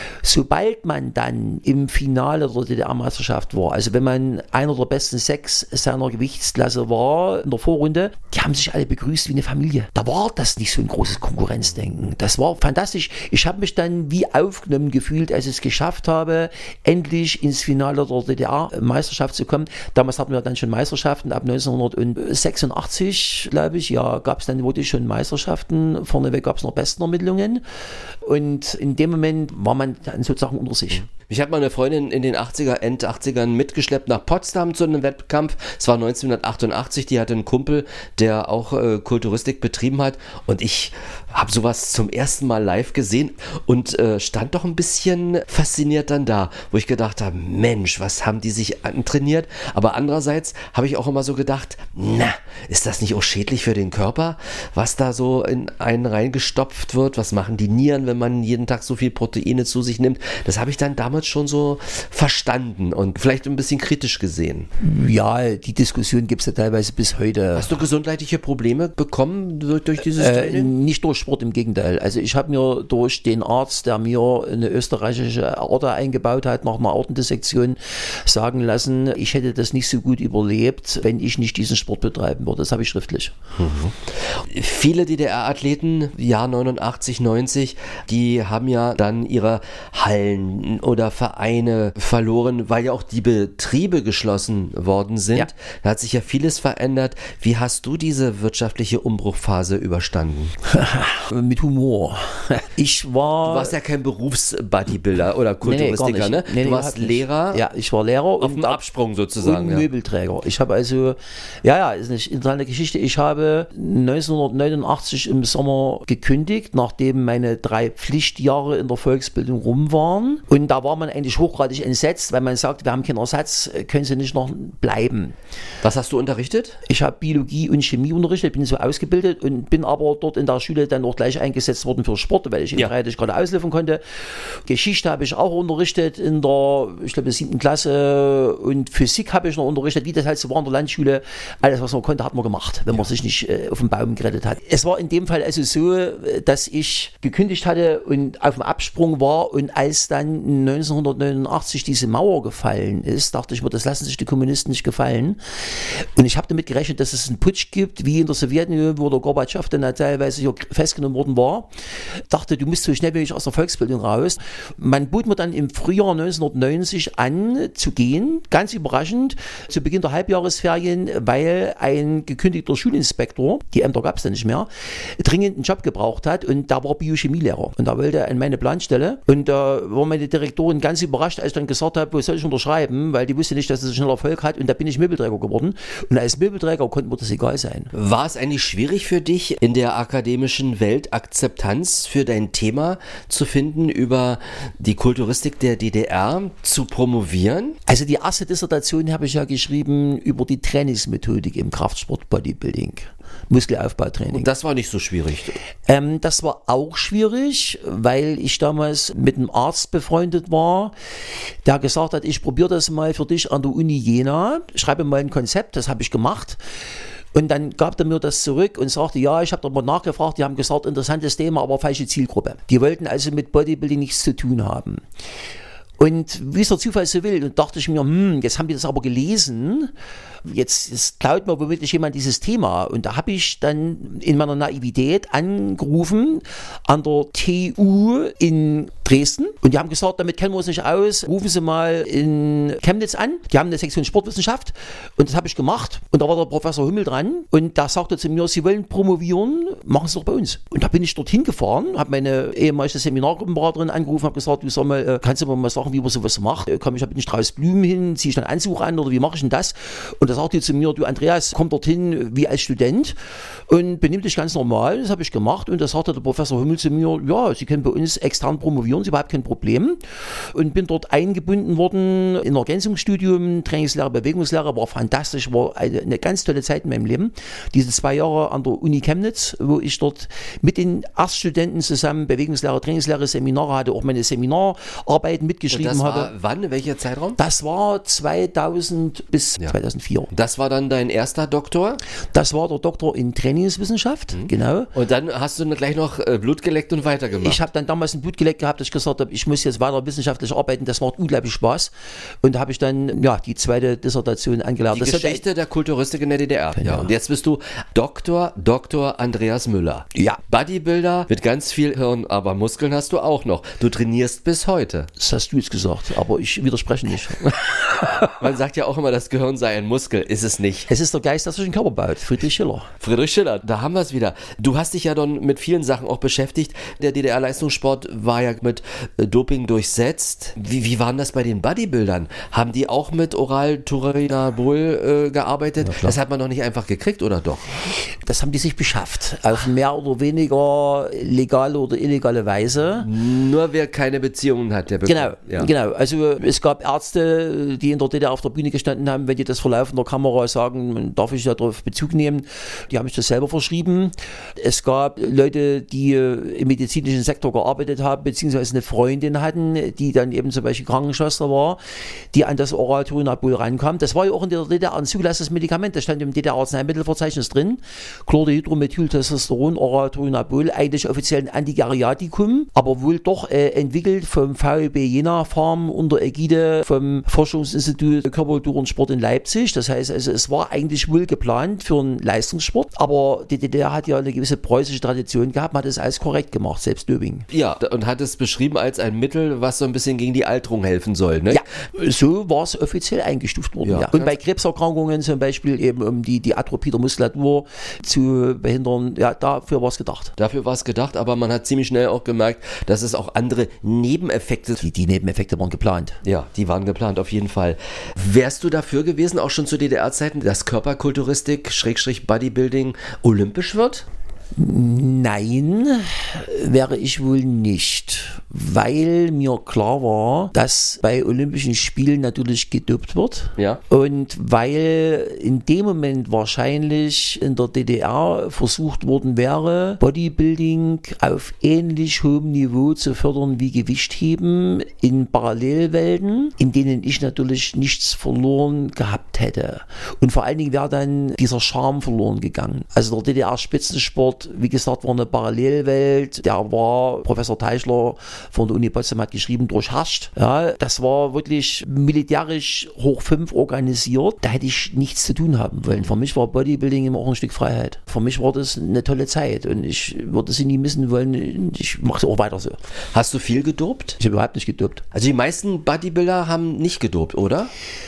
Sobald man dann im Finale der D D R-Meisterschaft war, also wenn man einer der besten sechs seiner Gewichtsklasse war in der Vorrunde, die haben sich alle begrüßt wie eine Familie. Da war das nicht so ein großes Konkurrenzdenken. Das war fantastisch. Ich habe mich dann wie aufgenommen gefühlt, als ich es geschafft habe, endlich ins Finale der D D R-Meisterschaft zu kommen. Damals hatten wir dann schon Meisterschaften. Ab neunzehnhundertsechsundachtzig, glaube ich, ja, gab es dann wirklich schon Meisterschaften. Vorneweg gab es noch Bestenermittlungen. Und in dem Moment war man dann sozusagen unter sich. Ich habe meine Freundin in den achtziger, End achtzigern mitgeschleppt nach Potsdam zu einem Wettkampf. Es war neunzehnhundertachtundachtzig, die hatte einen Kumpel, der auch äh, Kulturistik betrieben hat. Und ich habe sowas zum ersten Mal live gesehen und äh, stand doch ein bisschen fasziniert dann da, wo ich gedacht habe, Mensch, was haben die sich antrainiert? Aber andererseits habe ich auch immer so gedacht, na, ist das nicht auch schädlich für den Körper, was da so in einen reingestopft wird? Was machen die Nieren, wenn man jeden Tag so viel Proteine zu sich nimmt? Das habe ich dann damals damals schon so verstanden und vielleicht ein bisschen kritisch gesehen. Ja, die Diskussion gibt es ja teilweise bis heute. Hast du gesundheitliche Probleme bekommen durch, durch dieses Äh, Training? nicht durch Sport, im Gegenteil. Also ich habe mir durch den Arzt, der mir eine österreichische Aorta eingebaut hat, nach einer Aortendissektion sagen lassen, ich hätte das nicht so gut überlebt, wenn ich nicht diesen Sport betreiben würde. Das habe ich schriftlich. Mhm. Viele D D R-Athleten, Jahr neunundachtzig, neunzig, die haben ja dann ihre Hallen oder Vereine verloren, weil ja auch die Betriebe geschlossen worden sind. Ja. Da hat sich ja vieles verändert. Wie hast du diese wirtschaftliche Umbruchphase überstanden? Mit Humor. Ich war... Du warst ja kein Berufs-Bodybuilder oder Kulturistiker, nee, nee, ne? Nee, du nee, warst nicht. Lehrer. Ja, ich war Lehrer. Auf und dem Absprung sozusagen. Und ja. Möbelträger. Ich habe also, ja, ja, ist eine interessante Geschichte. Ich habe neunzehnhundertneunundachtzig im Sommer gekündigt, nachdem meine drei Pflichtjahre in der Volksbildung rum waren. Und da war man eigentlich hochgradig entsetzt, weil man sagt, wir haben keinen Ersatz, können Sie nicht noch bleiben. Was hast du unterrichtet? Ich habe Biologie und Chemie unterrichtet, bin so ausgebildet und bin aber dort in der Schule dann auch gleich eingesetzt worden für Sport, weil ich in Ja. Freiheit gerade ausliefern konnte. Geschichte habe ich auch unterrichtet in der, ich glaube, der siebten Klasse, und Physik habe ich noch unterrichtet, wie das halt so war in der Landschule. Alles, was man konnte, hat man gemacht, wenn man sich nicht äh, auf den Baum gerettet hat. Es war in dem Fall also so, dass ich gekündigt hatte und auf dem Absprung war, und als dann neunzehnhundertneunundachtzig diese Mauer gefallen ist, dachte ich mir, das lassen sich die Kommunisten nicht gefallen. Und ich habe damit gerechnet, dass es einen Putsch gibt, wie in der Sowjetunion, wo der Gorbatschow dann teilweise hier festgenommen worden war. Dachte, du musst so schnell wie möglich aus der Volksbildung raus. Man bot mir dann im Frühjahr neunzehnhundertneunzig an, zu gehen, ganz überraschend, zu Beginn der Halbjahresferien, weil ein gekündigter Schulinspektor, die Ämter gab es dann nicht mehr, dringend einen Job gebraucht hat, und da war Biochemielehrer. Und da wollte er an meine Planstelle, und da war meine Direktorin ganz überrascht, als ich dann gesagt habe, wo soll ich unterschreiben, weil die wusste nicht, dass es schnell Erfolg hat, und da bin ich Möbelträger geworden. Und als Möbelträger konnte mir das egal sein. War es eigentlich schwierig für dich, in der akademischen Welt Akzeptanz für dein Thema zu finden, über die Kulturistik der D D R zu promovieren? Also die erste Dissertation habe ich ja geschrieben über die Trainingsmethodik im Kraftsport Bodybuilding. Muskelaufbautraining. Und das war nicht so schwierig. Ähm, das war auch schwierig, weil ich damals mit einem Arzt befreundet war, der gesagt hat, ich probiere das mal für dich an der Uni Jena, schreibe mal ein Konzept, das habe ich gemacht. Und dann gab er mir das zurück und sagte, ja, ich habe da mal nachgefragt, die haben gesagt, interessantes Thema, aber falsche Zielgruppe. Die wollten also mit Bodybuilding nichts zu tun haben. Und wie es der Zufall so will, und dachte ich mir, hm, jetzt haben die das aber gelesen, jetzt, jetzt klaut mir womöglich jemand dieses Thema. Und da habe ich dann in meiner Naivität angerufen an der T U in Dresden, und die haben gesagt, damit kennen wir uns nicht aus, rufen Sie mal in Chemnitz an. Die haben eine Sektion Sportwissenschaft, und das habe ich gemacht. Und da war der Professor Hümmel dran, und da sagte zu mir, Sie wollen promovieren, machen Sie doch bei uns. Und da bin ich dorthin gefahren, habe meine ehemalige Seminargruppenberaterin angerufen, habe gesagt, du sag mal, kannst du mir mal sagen, wie man sowas macht? Komme ich mit Strauß Blumen hin, ziehe ich einen Anzug an, oder wie mache ich denn das? Und da sagte die zu mir, du Andreas, komm dorthin wie als Student und benimm dich ganz normal. Das habe ich gemacht, und da sagte der Professor Hümmel zu mir, ja, Sie können bei uns extern promovieren, Sie überhaupt kein Problem. Und bin dort eingebunden worden in ein Ergänzungsstudium, Trainingslehre, Bewegungslehre, war fantastisch, war eine, eine ganz tolle Zeit in meinem Leben. Diese zwei Jahre an der Uni Chemnitz, wo ich dort mit den Erststudenten zusammen Bewegungslehre, Trainingslehre, Seminare hatte, auch meine Seminararbeiten mitgeschrieben das habe. War wann? Welcher Zeitraum? Das war zweitausend bis ja. zweitausendvier. Das war dann dein erster Doktor? Das war der Doktor in Trainingswissenschaft, mhm. genau. Und dann hast du gleich noch Blut geleckt und weitergemacht? Ich habe dann damals ein Blut geleckt gehabt, dass ich gesagt habe, ich muss jetzt weiter wissenschaftlich arbeiten. Das macht unglaublich Spaß. Und da habe ich dann ja die zweite Dissertation angelernt. Die das Geschichte der Kulturistik in der D D R. Ja. Ja. Und jetzt bist du Doktor, Doktor Andreas Müller. Ja. Bodybuilder mit ganz viel Hirn, aber Muskeln hast du auch noch. Du trainierst bis heute. Das hast du jetzt gesagt, aber ich widerspreche nicht. Man sagt ja auch immer, das Gehirn sei ein Muskel. Ist es nicht. Es ist der Geist, der sich den Körper baut. Friedrich Schiller. Friedrich Schiller, da haben wir es wieder. Du hast dich ja dann mit vielen Sachen auch beschäftigt. Der D D R-Leistungssport war ja mit Doping durchsetzt. Wie, wie waren das bei den Bodybuildern? Haben die auch mit Oral-Turinabol äh, gearbeitet? Ja, das hat man doch nicht einfach gekriegt, oder doch? Das haben die sich beschafft. Auf mehr oder weniger legale oder illegale Weise. Nur wer keine Beziehungen hat, der bekommt. Genau. Ja. Genau, also es gab Ärzte, die in der D D R auf der Bühne gestanden haben, wenn die das vor laufender Kamera sagen, darf ich darauf Bezug nehmen, die haben sich das selber verschrieben. Es gab Leute, die im medizinischen Sektor gearbeitet haben, beziehungsweise eine Freundin hatten, die dann eben zum Beispiel Krankenschwester war, die an das Oral-Turinabol rankam. Das war ja auch in der D D R ein zugelassenes Medikament, das stand im D D R-Arzneimittelverzeichnis drin. Chlordehydromethyltestosteron, Oral-Turinabol, eigentlich offiziell ein Antigeriaticum, aber wohl doch äh, entwickelt vom V E B Jena Farm unter Ägide vom Forschungsinstitut Körperkultur und Sport in Leipzig. Das heißt also, es war eigentlich wohl geplant für einen Leistungssport, aber die D D R hat ja eine gewisse preußische Tradition gehabt, man hat es alles korrekt gemacht, selbst Doping. Ja, und hat es beschrieben als ein Mittel, was so ein bisschen gegen die Alterung helfen soll, ne? Ja, so war es offiziell eingestuft worden. Ja. Ja. Und bei Krebserkrankungen zum Beispiel eben, um die, die Atrophie der Muskulatur zu behindern, ja, dafür war es gedacht. Dafür war es gedacht, aber man hat ziemlich schnell auch gemerkt, dass es auch andere Nebeneffekte... Die, die Nebeneffekte waren geplant. Ja, die waren geplant, auf jeden Fall. Wärst du dafür gewesen, auch schon zu D D R-Zeiten, dass Körperkulturistik, Schrägstrich Bodybuilding olympisch wird? Nein, wäre ich wohl nicht, weil mir klar war, dass bei Olympischen Spielen natürlich gedopt wird. Ja. Und weil in dem Moment wahrscheinlich in der D D R versucht worden wäre, Bodybuilding auf ähnlich hohem Niveau zu fördern wie Gewichtheben in Parallelwelten, in denen ich natürlich nichts verloren gehabt hätte. Und vor allen Dingen wäre dann dieser Charme verloren gegangen. Also der D D R-Spitzensport, wie gesagt, war eine Parallelwelt. Der war, Professor Teichler von der Uni Potsdam hat geschrieben, durchherrscht. Ja, das war wirklich militärisch hoch fünf organisiert. Da hätte ich nichts zu tun haben wollen. Für mich war Bodybuilding immer auch ein Stück Freiheit. Für mich war das eine tolle Zeit und ich würde sie nie missen wollen. Ich mache es auch weiter so. Hast du viel gedopt? Ich habe überhaupt nicht gedopt. Also die meisten Bodybuilder haben nicht gedopt, oder?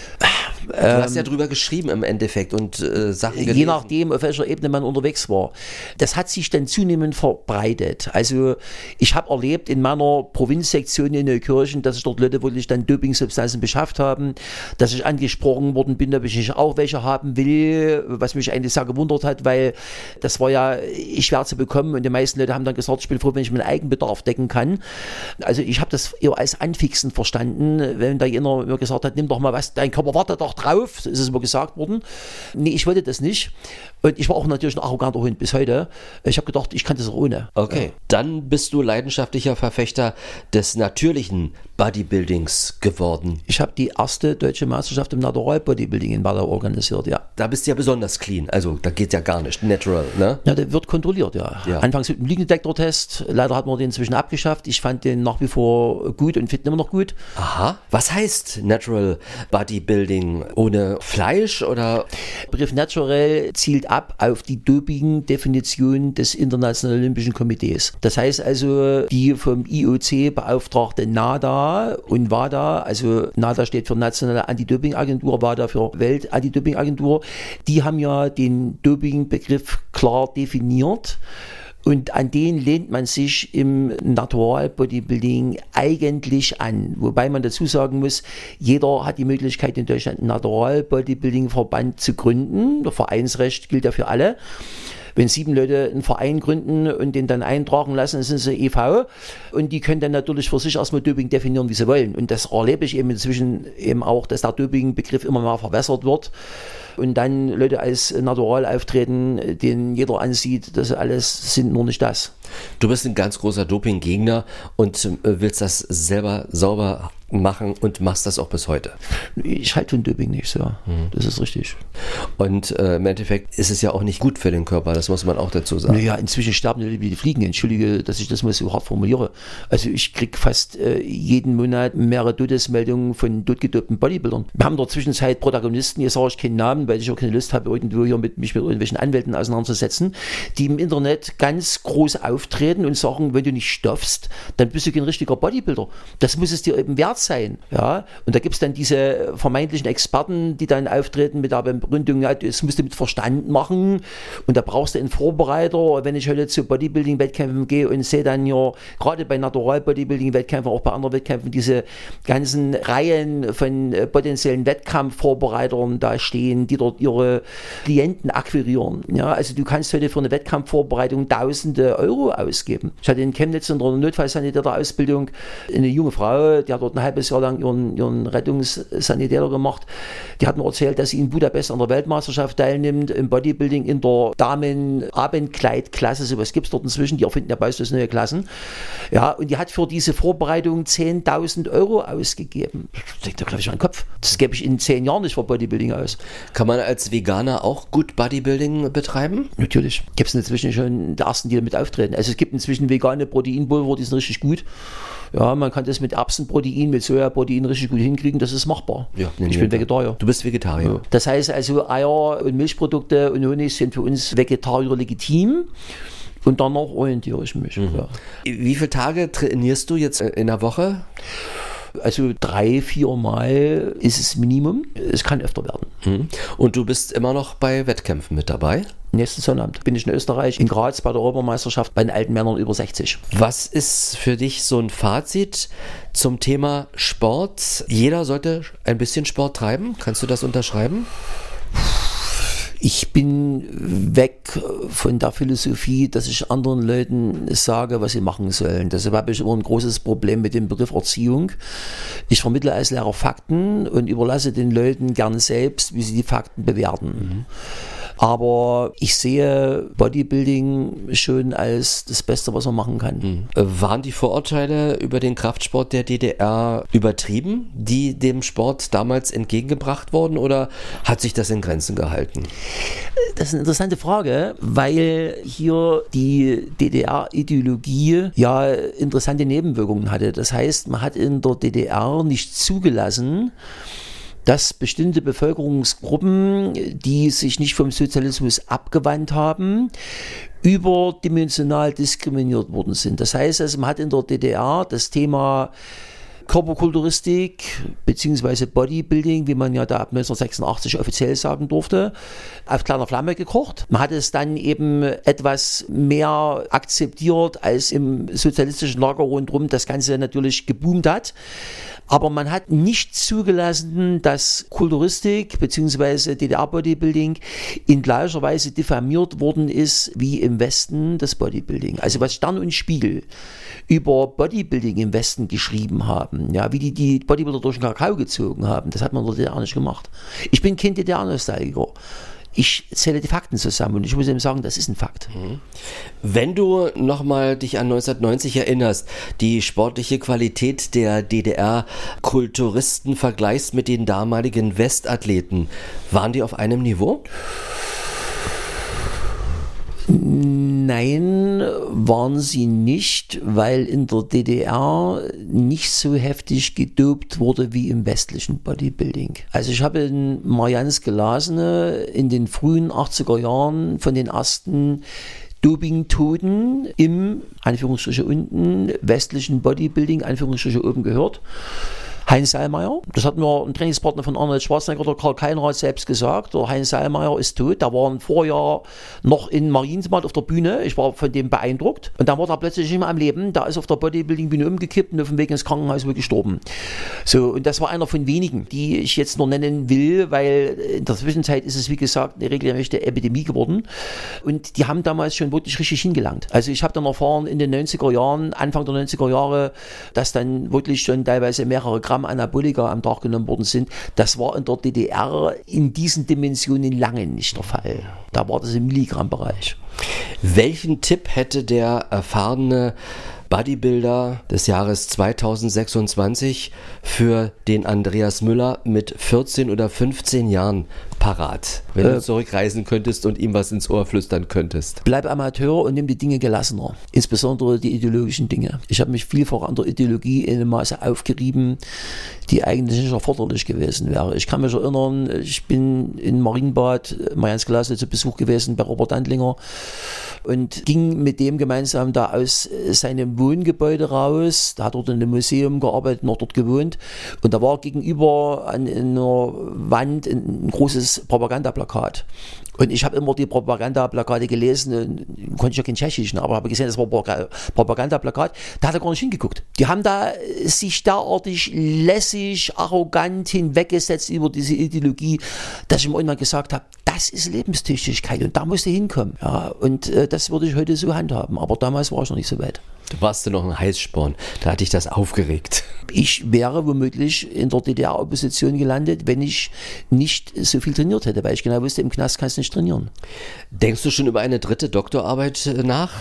Du hast ja drüber geschrieben im Endeffekt und äh, Sachen gelesen. Je nachdem, auf welcher Ebene man unterwegs war. Das hat sich dann zunehmend verbreitet. Also ich habe erlebt in meiner Provinzsektion in Neukirchen, dass sich dort Leute wirklich dann Dopingsubstanzen beschafft haben, dass ich angesprochen worden bin, ob ich nicht auch welche haben will, was mich eigentlich sehr gewundert hat, weil das war ja schwer zu bekommen und die meisten Leute haben dann gesagt, ich bin froh, wenn ich meinen Eigenbedarf decken kann. Also ich habe das eher als Anfixen verstanden, wenn da jemand mir gesagt hat, nimm doch mal was, dein Körper wartet doch drauf, so ist es immer gesagt worden. Nee, ich wollte das nicht. Und ich war auch natürlich ein arroganter Hund bis heute. Ich habe gedacht, ich kann das auch ohne. Okay, ja. Dann bist du leidenschaftlicher Verfechter des natürlichen Bodybuildings geworden. Ich habe die erste deutsche Meisterschaft im Natural Bodybuilding in Werdau organisiert, ja. Da bist du ja besonders clean, also da geht ja gar nicht, natural, ne? Ja, der wird kontrolliert, ja. ja. Anfangs mit dem Lügendetektor-Test, leider hat man den inzwischen abgeschafft. Ich fand den nach wie vor gut und finde ihn immer noch gut. Aha, was heißt Natural Bodybuilding? Ohne Fleisch oder? Der Begriff Natural zielt ab auf die Doping-Definition des Internationalen Olympischen Komitees. Das heißt also, die vom I O C beauftragte NADA und WADA, also NADA steht für Nationale Anti-Doping-Agentur, WADA für Welt-Anti-Doping-Agentur, die haben ja den Doping-Begriff klar definiert. Und an den lehnt man sich im Natural Bodybuilding eigentlich an. Wobei man dazu sagen muss, jeder hat die Möglichkeit in Deutschland einen Natural Bodybuilding Verband zu gründen. Das Vereinsrecht gilt ja für alle. Wenn sieben Leute einen Verein gründen und den dann eintragen lassen, dann sind sie E V und die können dann natürlich für sich erstmal Doping definieren, wie sie wollen. Und das erlebe ich eben inzwischen eben auch, dass der Doping-Begriff immer mehr verwässert wird und dann Leute als natural auftreten, denen jeder ansieht, das alles sind nur nicht das. Du bist ein ganz großer Doping-Gegner und willst das selber sauber machen und machst das auch bis heute. Ich halte von Doping nichts, ja. Mhm. Das ist richtig. Und äh, im Endeffekt ist es ja auch nicht gut für den Körper, das muss man auch dazu sagen. Naja, inzwischen sterben die wie die Fliegen. Entschuldige, dass ich das mal so hart formuliere. Also ich kriege fast äh, jeden Monat mehrere Todesmeldungen von totgedopten Bodybuildern. Wir haben in der Zwischenzeit Protagonisten, jetzt sage ich keinen Namen, weil ich auch keine Lust habe, irgendwo hier mit mich mit irgendwelchen Anwälten auseinanderzusetzen, die im Internet ganz groß auftreten und sagen, wenn du nicht stoffst, dann bist du kein richtiger Bodybuilder. Das muss es dir eben wert sein. Ja? Und da gibt es dann diese vermeintlichen Experten, die dann auftreten mit der Begründung, ja, das musst du mit Verstand machen und da brauchst du einen Vorbereiter. Wenn ich heute zu Bodybuilding-Wettkämpfen gehe und sehe dann ja, gerade bei Natural-Bodybuilding-Wettkämpfen, auch bei anderen Wettkämpfen, diese ganzen Reihen von potenziellen Wettkampfvorbereitern da stehen, die dort ihre Klienten akquirieren. Ja, also du kannst heute für eine Wettkampfvorbereitung tausende Euro ausgeben. Ich hatte in Chemnitz in der Notfallsanitäter-Ausbildung eine junge Frau, die hat dort ein halbes Jahr lang ihren, ihren Rettungssanitäter gemacht. Die hat mir erzählt, dass sie in Budapest an der Weltmeisterschaft teilnimmt, im Bodybuilding in der Damen-Abendkleidklasse, sowas gibt es dort inzwischen, die erfinden ja beispielsweise neue Klassen. Ja, und die hat für diese Vorbereitung zehntausend Euro ausgegeben. Ich denke, da glaube ich an den Kopf. Das gebe ich in zehn Jahren nicht für Bodybuilding aus. Kann man als Veganer auch gut Bodybuilding betreiben? Natürlich. Gibt es inzwischen schon die ersten, die damit auftreten. Also es gibt inzwischen vegane Proteinpulver, die sind richtig gut. Ja, man kann das mit Erbsenprotein, mit Sojaprotein richtig gut hinkriegen, das ist machbar. Ja, ich bin Vegetarier. Du bist Vegetarier. Ja. Das heißt also, Eier und Milchprodukte und Honig sind für uns Vegetarier legitim. Und danach orientiere ich mich. Mhm. Ja. Wie viele Tage trainierst du jetzt in der Woche? Also drei, vier Mal ist es Minimum. Es kann öfter werden. Mhm. Und du bist immer noch bei Wettkämpfen mit dabei? Nächsten Sonnabend bin ich in Österreich, in Graz bei der Europameisterschaft bei den alten Männern über sechzig. Was ist für dich so ein Fazit zum Thema Sport? Jeder sollte ein bisschen Sport treiben. Kannst du das unterschreiben? Ich bin weg von der Philosophie, dass ich anderen Leuten sage, was sie machen sollen. Deshalb habe ich immer ein großes Problem mit dem Begriff Erziehung. Ich vermittle als Lehrer Fakten und überlasse den Leuten gern selbst, wie sie die Fakten bewerten. Mhm. Aber ich sehe Bodybuilding schon als das Beste, was man machen kann. Mhm. Waren die Vorurteile über den Kraftsport der D D R übertrieben, die dem Sport damals entgegengebracht wurden, oder hat sich das in Grenzen gehalten? Das ist eine interessante Frage, weil hier die D D R-Ideologie ja interessante Nebenwirkungen hatte. Das heißt, man hat in der D D R nicht zugelassen, dass bestimmte Bevölkerungsgruppen, die sich nicht vom Sozialismus abgewandt haben, überdimensional diskriminiert worden sind. Das heißt, also man hat in der D D R das Thema Körperkulturistik bzw. Bodybuilding, wie man ja da ab neunzehnhundertsechsundachtzig offiziell sagen durfte, auf kleiner Flamme gekocht. Man hat es dann eben etwas mehr akzeptiert, als im sozialistischen Lager rundherum das Ganze natürlich geboomt hat. Aber man hat nicht zugelassen, dass Kulturistik bzw. D D R-Bodybuilding in gleicher Weise diffamiert worden ist wie im Westen das Bodybuilding. Also was Stern und Spiegel über Bodybuilding im Westen geschrieben haben, ja, wie die die Bodybuilder durch den Kakao gezogen haben, das hat man in der D D R nicht gemacht. Ich bin Kind D D R-Nostalgiker. Ich zähle die Fakten zusammen und ich muss eben sagen, das ist ein Fakt. Wenn du nochmal dich an neunzehnhundertneunzig erinnerst, die sportliche Qualität der D D R-Kulturisten vergleichst mit den damaligen Westathleten, waren die auf einem Niveau? Nein, waren sie nicht, weil in der D D R nicht so heftig gedopt wurde wie im westlichen Bodybuilding. Also ich habe in Marians Gelasene in den frühen achtziger Jahren von den ersten Doping-Toten im, Anführungsstriche unten, westlichen Bodybuilding, Anführungsstriche oben gehört. Heinz Sallmayr, das hat mir ein Trainingspartner von Arnold Schwarzenegger, der Karl Keinrath, selbst gesagt. Der Heinz Sallmayr ist tot. Der war ein Vorjahr noch in Marienbad auf der Bühne. Ich war von dem beeindruckt. Und dann war er plötzlich nicht mehr am Leben. Da ist auf der Bodybuilding-Bühne umgekippt und auf dem Weg ins Krankenhaus wohl gestorben. So, und das war einer von wenigen, die ich jetzt nur nennen will, weil in der Zwischenzeit ist es, wie gesagt, eine regelrechte Epidemie geworden. Und die haben damals schon wirklich richtig hingelangt. Also ich habe dann erfahren in den neunziger Jahren, Anfang der neunziger Jahre, dass dann wirklich schon teilweise mehrere Gramm Anabolika am Tag genommen worden sind. Das war in der D D R in diesen Dimensionen lange nicht der Fall. Da war das im Milligrammbereich. Welchen Tipp hätte der erfahrene Bodybuilder des Jahres zweitausendsechsundzwanzig für den Andreas Müller mit vierzehn oder fünfzehn Jahren parat, wenn äh, du zurückreisen könntest und ihm was ins Ohr flüstern könntest? Bleib Amateur und nimm die Dinge gelassener, insbesondere die ideologischen Dinge. Ich habe mich vielfach an der Ideologie in einem Maße aufgerieben, die eigentlich nicht erforderlich gewesen wäre. Ich kann mich erinnern, ich bin in Marienbad, Marians Glasse zu Besuch gewesen bei Robert Andlinger und ging mit dem gemeinsam da aus seinem Wohngebäude raus. Da hat dort in einem Museum gearbeitet, noch dort gewohnt. Und da war gegenüber an einer Wand ein großes großes Propagandaplakat. Und ich habe immer die Propagandaplakate gelesen, und konnte ich ja kein Tschechisch, aber habe gesehen, das war ein Propagandaplakat. Da hat er gar nicht hingeguckt. Die haben da sich derartig lässig, arrogant hinweggesetzt über diese Ideologie, dass ich mir irgendwann gesagt habe, das ist Lebenstüchtigkeit und da musst du hinkommen. Ja, und äh, das würde ich heute so handhaben, aber damals war ich noch nicht so weit. Du warst ja noch ein Heißsporn, da hat dich das aufgeregt. Ich wäre womöglich in der D D R-Opposition gelandet, wenn ich nicht so viel trainiert hätte, weil ich genau wusste, im Knast kannst du nicht trainieren. Denkst du schon über eine dritte Doktorarbeit nach?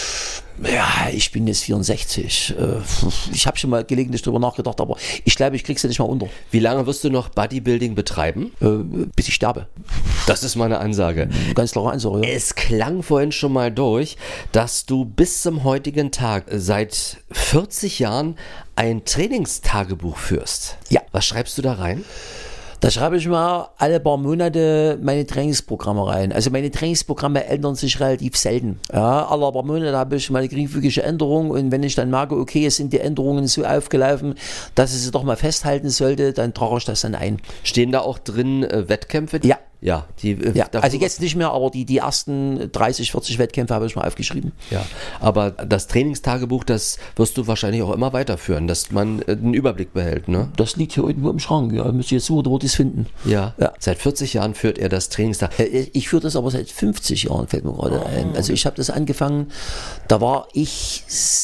Ja, ich bin jetzt vierundsechzig. Ich habe schon mal gelegentlich darüber nachgedacht, aber ich glaube, ich krieg's ja nicht mal unter. Wie lange wirst du noch Bodybuilding betreiben? Äh, bis ich sterbe. Das ist meine Ansage. Ganz klare Ansage. Ja. Es klang vorhin schon mal durch, dass du bis zum heutigen Tag seit vierzig Jahren ein Trainingstagebuch führst. Ja. Was schreibst du da rein? Da schreibe ich mal alle paar Monate meine Trainingsprogramme rein. Also meine Trainingsprogramme ändern sich relativ selten. Ja, alle paar Monate habe ich mal eine geringfügige Änderung und wenn ich dann merke, okay, es sind die Änderungen so aufgelaufen, dass ich sie doch mal festhalten sollte, dann trage ich das dann ein. Stehen da auch drin äh, Wettkämpfe? Ja. Ja, die, äh, ja, also jetzt nicht mehr, aber die, die ersten dreißig, vierzig Wettkämpfe habe ich mal aufgeschrieben. Ja, aber das Trainingstagebuch, das wirst du wahrscheinlich auch immer weiterführen, dass man äh, einen Überblick behält, ne? Das liegt hier irgendwo im Schrank, ja, müsst ihr jetzt suchen, wo die es finden. Ja. ja, seit vierzig Jahren führt er das Trainingstagebuch. Ich führe das aber seit fünfzig Jahren, fällt mir gerade oh. ein. Also ich habe das angefangen, da war ich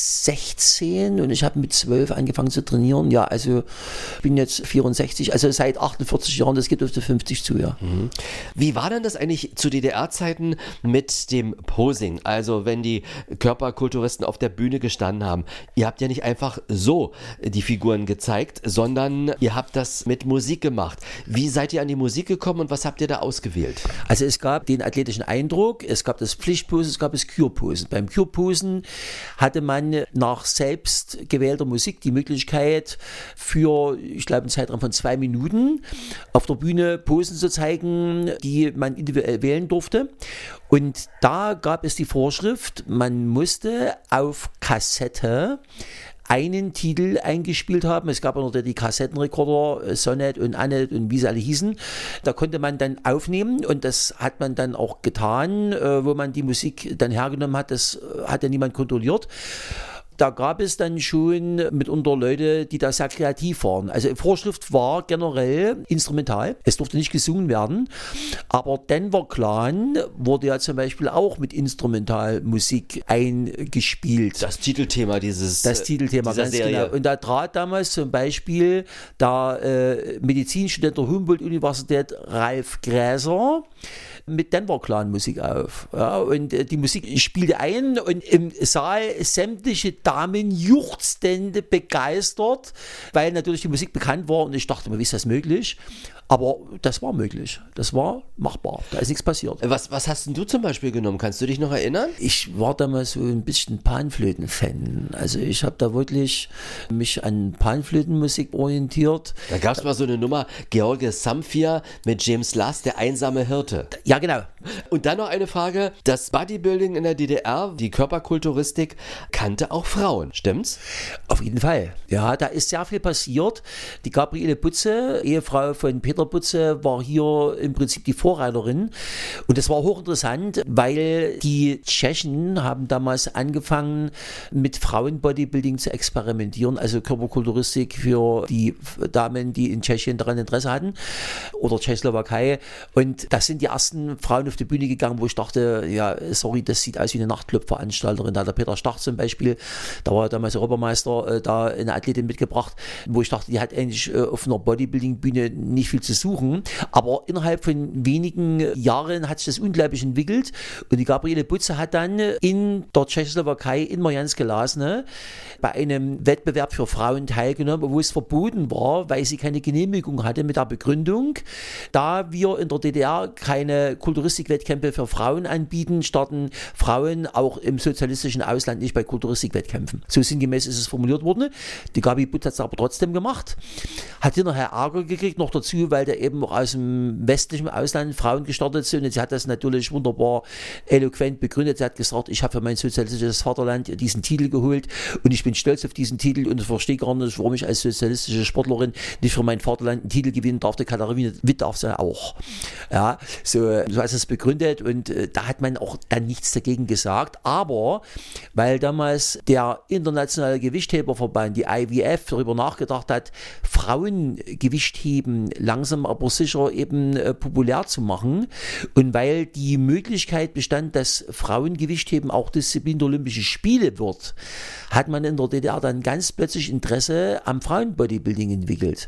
sechzehn und ich habe mit zwölf angefangen zu trainieren. Ja, also ich bin jetzt vierundsechzig, also seit achtundvierzig Jahren, das geht auf die fünfzig zu, ja. Mhm. Wie war denn das eigentlich zu D D R-Zeiten mit dem Posing? Also wenn die Körperkulturisten auf der Bühne gestanden haben, ihr habt ja nicht einfach so die Figuren gezeigt, sondern ihr habt das mit Musik gemacht. Wie seid ihr an die Musik gekommen und was habt ihr da ausgewählt? Also es gab den athletischen Eindruck, es gab das Pflichtposen, es gab das Kürposen. Beim Kürposen hatte man nach selbst gewählter Musik die Möglichkeit für, ich glaube, einen Zeitraum von zwei Minuten auf der Bühne Posen zu zeigen, die man individuell wählen durfte. Und da gab es die Vorschrift, man musste auf Kassette einen Titel eingespielt haben. Es gab auch noch die Kassettenrekorder, Sonnet und Annette und wie sie alle hießen. Da konnte man dann aufnehmen und das hat man dann auch getan, wo man die Musik dann hergenommen hat. Das hat ja niemand kontrolliert. Da gab es dann schon mitunter Leute, die da sehr kreativ waren. Also Vorschrift war generell instrumental. Es durfte nicht gesungen werden. Aber Denver Clan wurde ja zum Beispiel auch mit Instrumentalmusik eingespielt. Das Titelthema dieses Das Titelthema, ganz Serie. Genau. Und da trat damals zum Beispiel der äh, Medizinstudent der Humboldt-Universität Ralf Gräser mit Denver Clan Musik auf. Ja, und äh, die Musik spielte ein und im Saal sämtliche Damen juchzten begeistert, weil natürlich die Musik bekannt war und ich dachte mir, wie ist das möglich? Aber das war möglich. Das war machbar. Da ist nichts passiert. Was, was hast denn du zum Beispiel genommen? Kannst du dich noch erinnern? Ich war damals so ein bisschen Panflöten-Fan. Also ich habe da wirklich mich an Panflötenmusik orientiert. Da gab es mal so eine Nummer, George Samphir mit James Last, der einsame Hirte. Ja, genau. Und dann noch eine Frage. Das Bodybuilding in der D D R, die Körperkulturistik, kannte auch Frauen, stimmt's? Auf jeden Fall. Ja, da ist sehr viel passiert. Die Gabriele Butze, Ehefrau von Peter Butze, war hier im Prinzip die Vorreiterin. Und das war hochinteressant, weil die Tschechen haben damals angefangen, mit Frauenbodybuilding zu experimentieren, also Körperkulturistik für die Damen, die in Tschechien daran Interesse hatten oder Tschechoslowakei. Und das sind die ersten Frauen auf die Bühne gegangen, wo ich dachte, ja, sorry, das sieht aus wie eine Nachtclub-Veranstalterin. Da hat der Peter Stach zum Beispiel, da war damals Europameister, da eine Athletin mitgebracht, wo ich dachte, die hat eigentlich auf einer Bodybuilding-Bühne nicht viel zu suchen, aber innerhalb von wenigen Jahren hat sich das unglaublich entwickelt und die Gabriele Butze hat dann in der Tschechoslowakei in Mariánské Lázně bei einem Wettbewerb für Frauen teilgenommen, wo es verboten war, weil sie keine Genehmigung hatte mit der Begründung, da wir in der D D R keine Kulturistikwettkämpfe für Frauen anbieten, starten Frauen auch im sozialistischen Ausland nicht bei Kulturistikwettkämpfen. So sinngemäß ist es formuliert worden. Die Gabi Butze hat es aber trotzdem gemacht, hat hinterher Ärger gekriegt, noch dazu, weil der eben auch aus dem westlichen Ausland Frauen gestartet sind. Und sie hat das natürlich wunderbar eloquent begründet. Sie hat gesagt, ich habe für mein sozialistisches Vaterland diesen Titel geholt und ich bin stolz auf diesen Titel und ich verstehe gar nicht, warum ich als sozialistische Sportlerin nicht für mein Vaterland einen Titel gewinnen darf. Die Katharina Witt darf sie auch. Ja, so, so hat es begründet und äh, da hat man auch dann nichts dagegen gesagt. Aber weil damals der internationale Gewichtheberverband, die I W F, darüber nachgedacht hat, Frauengewichtheben langsam aber sicher eben äh, populär zu machen und weil die Möglichkeit bestand, dass Frauengewichtheben auch Disziplin der Olympischen Spiele wird, hat man in der D D R dann ganz plötzlich Interesse am Frauenbodybuilding entwickelt.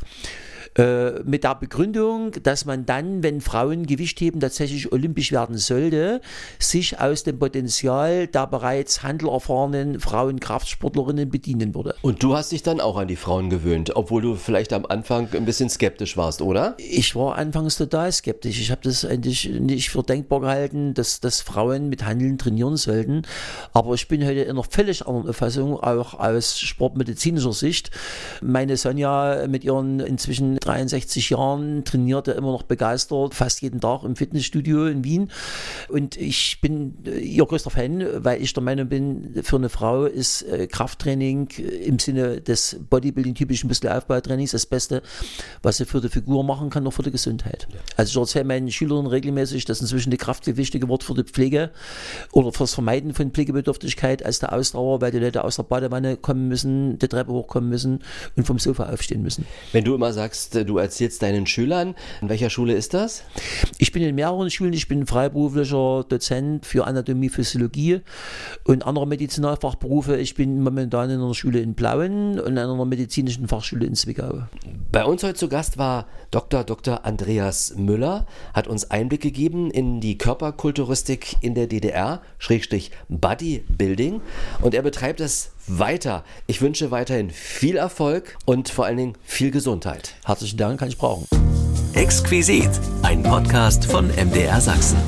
Äh, mit der Begründung, dass man dann, wenn Frauen Gewichtheben tatsächlich olympisch werden sollte, sich aus dem Potenzial der bereits handelerfahrenen Frauenkraftsportlerinnen bedienen würde. Und du hast dich dann auch an die Frauen gewöhnt, obwohl du vielleicht am Anfang ein bisschen skeptisch warst, oder? Ich war anfangs total skeptisch. Ich habe das eigentlich nicht für denkbar gehalten, dass, dass Frauen mit Handeln trainieren sollten. Aber ich bin heute in einer völlig anderen Auffassung, auch aus sportmedizinischer Sicht. Meine Sonja mit ihren inzwischen dreiundsechzig Jahren trainiert er immer noch begeistert, fast jeden Tag im Fitnessstudio in Wien. Und ich bin ihr größter Fan, weil ich der Meinung bin, für eine Frau ist Krafttraining im Sinne des Bodybuilding-typischen Muskelaufbautrainings das Beste, was sie für die Figur machen kann, auch für die Gesundheit. Also ich erzähle meinen Schülern regelmäßig, dass inzwischen die Kraft viel wichtiger wird für die Pflege oder fürs Vermeiden von Pflegebedürftigkeit als der Ausdauer, weil die Leute aus der Badewanne kommen müssen, die Treppe hochkommen müssen und vom Sofa aufstehen müssen. Wenn du immer sagst, du erzählst deinen Schülern, in welcher Schule ist das? Ich bin in mehreren Schulen, ich bin freiberuflicher Dozent für Anatomie, Physiologie und andere Medizinalfachberufe. Ich bin momentan in einer Schule in Plauen und in einer medizinischen Fachschule in Zwickau. Bei uns heute zu Gast war Doktor Doktor Andreas Müller, hat uns Einblick gegeben in die Körperkulturistik in der D D R, Schrägstrich Bodybuilding, und er betreibt es weiter. Ich wünsche weiterhin viel Erfolg und vor allen Dingen viel Gesundheit. Herzlichen Dank, kann ich brauchen. Exquisit, ein Podcast von M D R Sachsen.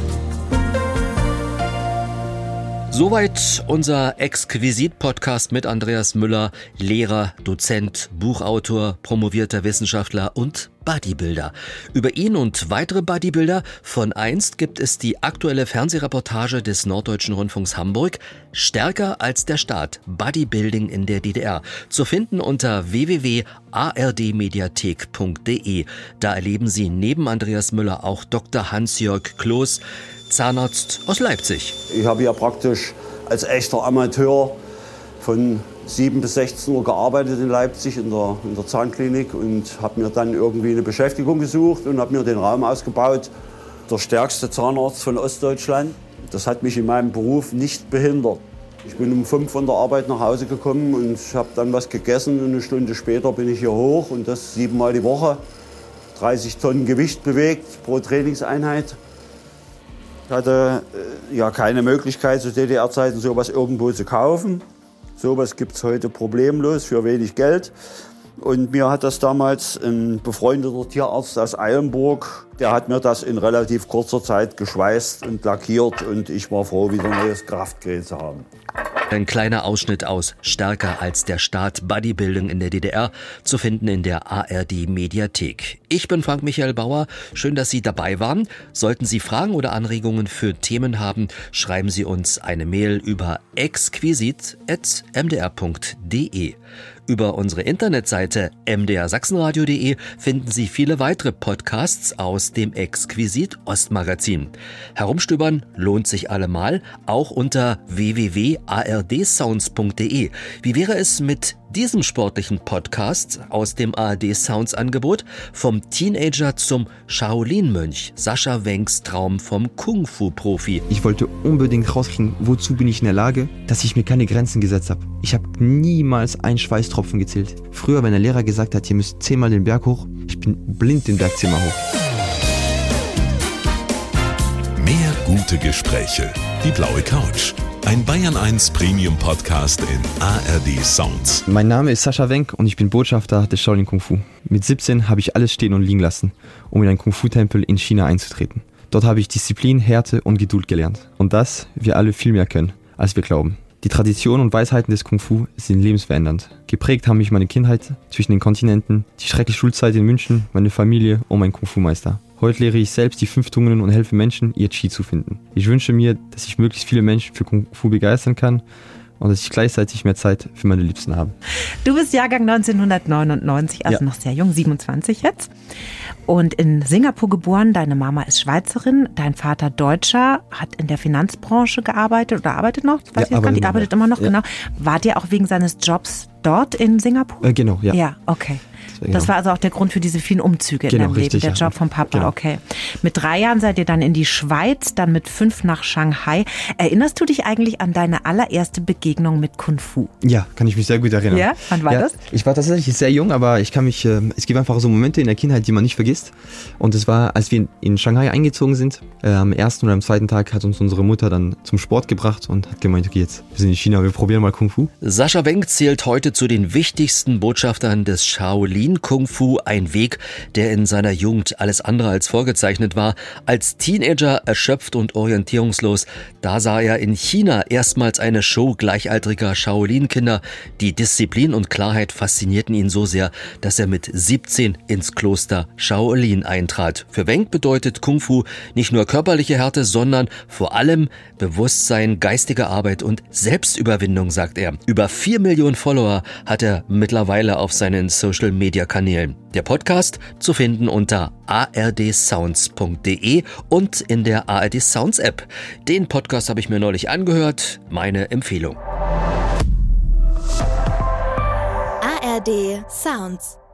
Soweit unser Exquisit-Podcast mit Andreas Müller, Lehrer, Dozent, Buchautor, promovierter Wissenschaftler und Bodybuilder. Über ihn und weitere Bodybuilder von einst gibt es die aktuelle Fernsehreportage des Norddeutschen Rundfunks Hamburg, Stärker als der Staat, Bodybuilding in der D D R, zu finden unter w w w punkt a r d mediathek punkt d e. Da erleben Sie neben Andreas Müller auch Doktor Hans-Jörg Kloß, Zahnarzt aus Leipzig. Ich habe ja praktisch als echter Amateur von sieben bis sechzehn Uhr gearbeitet in Leipzig in der, in der Zahnklinik und habe mir dann irgendwie eine Beschäftigung gesucht und habe mir den Raum ausgebaut. Der stärkste Zahnarzt von Ostdeutschland. Das hat mich in meinem Beruf nicht behindert. Ich bin um fünf von der Arbeit nach Hause gekommen und habe dann was gegessen. Und eine Stunde später bin ich hier hoch und das siebenmal die Woche. dreißig Tonnen Gewicht bewegt pro Trainingseinheit. Ich hatte äh, ja keine Möglichkeit zu D D R-Zeiten sowas irgendwo zu kaufen. Sowas gibt es heute problemlos für wenig Geld. Und mir hat das damals ein befreundeter Tierarzt aus Eilenburg, der hat mir das in relativ kurzer Zeit geschweißt und lackiert und ich war froh, wieder ein neues Kraftgerät zu haben. Ein kleiner Ausschnitt aus Stärker als der Staat, Bodybuilding in der D D R, zu finden in der A R D-Mediathek. Ich bin Frank Michael Bauer, schön, dass Sie dabei waren. Sollten Sie Fragen oder Anregungen für Themen haben, schreiben Sie uns eine Mail über exquisit at m d r punkt d e. Über unsere Internetseite m d r sachsenradio punkt d e finden Sie viele weitere Podcasts aus dem Exquisit Ostmagazin. Herumstöbern lohnt sich allemal, auch unter w w w punkt a r d sounds punkt d e. Wie wäre es mit diesem sportlichen Podcast aus dem A R D Sounds Angebot? Vom Teenager zum Shaolin-Mönch, Sascha Wenks Traum vom Kung-Fu-Profi. Ich wollte unbedingt rauskriegen, wozu bin ich in der Lage, dass ich mir keine Grenzen gesetzt habe. Ich habe niemals einen Schweißtropfen gezählt. Früher, wenn der Lehrer gesagt hat, ihr müsst zehnmal den Berg hoch, ich bin blind den Berg zehnmal hoch. Mehr gute Gespräche. Die blaue Couch. Ein Bayern eins Premium Podcast in A R D Sounds. Mein Name ist Sascha Wenk und ich bin Botschafter des Shaolin Kung Fu. Mit siebzehn habe ich alles stehen und liegen lassen, um in einen Kung Fu Tempel in China einzutreten. Dort habe ich Disziplin, Härte und Geduld gelernt. Und das wir alle viel mehr können, als wir glauben. Die Traditionen und Weisheiten des Kung Fu sind lebensverändernd. Geprägt haben mich meine Kindheit zwischen den Kontinenten, die schreckliche Schulzeit in München, meine Familie und mein Kung Fu Meister. Heute lehre ich selbst die fünf Tugenden und helfe Menschen, ihr Qi zu finden. Ich wünsche mir, dass ich möglichst viele Menschen für Kung Fu begeistern kann und dass ich gleichzeitig mehr Zeit für meine Liebsten habe. Du bist Jahrgang neunzehnhundertneunundneunzig, also ja. noch sehr jung, siebenundzwanzig jetzt. Und in Singapur geboren, deine Mama ist Schweizerin, dein Vater Deutscher, hat in der Finanzbranche gearbeitet oder arbeitet noch? Weiß ja, ich jetzt gar nicht, arbeitet immer noch, ja. genau. Wart ihr auch wegen seines Jobs dort in Singapur? Äh, genau, ja. Ja, okay. Genau. Das war also auch der Grund für diese vielen Umzüge genau, in deinem richtig, Leben, der ja. Job vom Papa, genau. okay. Mit drei Jahren seid ihr dann in die Schweiz, dann mit fünf nach Shanghai. Erinnerst du dich eigentlich an deine allererste Begegnung mit Kung Fu? Ja, kann ich mich sehr gut erinnern. Ja, wann war ja, das? Ich war tatsächlich sehr jung, aber ich kann mich, äh, es gibt einfach so Momente in der Kindheit, die man nicht vergisst. Und es war, als wir in, in Shanghai eingezogen sind, äh, am ersten oder am zweiten Tag hat uns unsere Mutter dann zum Sport gebracht und hat gemeint, okay, jetzt, wir sind in China, wir probieren mal Kung Fu. Sascha Wenk zählt heute zu den wichtigsten Botschaftern des Shaolin Kung Fu, ein Weg, der in seiner Jugend alles andere als vorgezeichnet war. Als Teenager erschöpft und orientierungslos, da sah er in China erstmals eine Show gleichaltriger Shaolin-Kinder. Die Disziplin und Klarheit faszinierten ihn so sehr, dass er mit siebzehn ins Kloster Shaolin eintrat. Für Wenk bedeutet Kung Fu nicht nur körperliche Härte, sondern vor allem Bewusstsein, geistige Arbeit und Selbstüberwindung, sagt er. Über vier Millionen Follower hat er mittlerweile auf seinen Social-Media-Kanälen. Der Podcast zu finden unter a r d sounds punkt d e und in der A R D Sounds App. Den Podcast habe ich mir neulich angehört. Meine Empfehlung. A R D Sounds.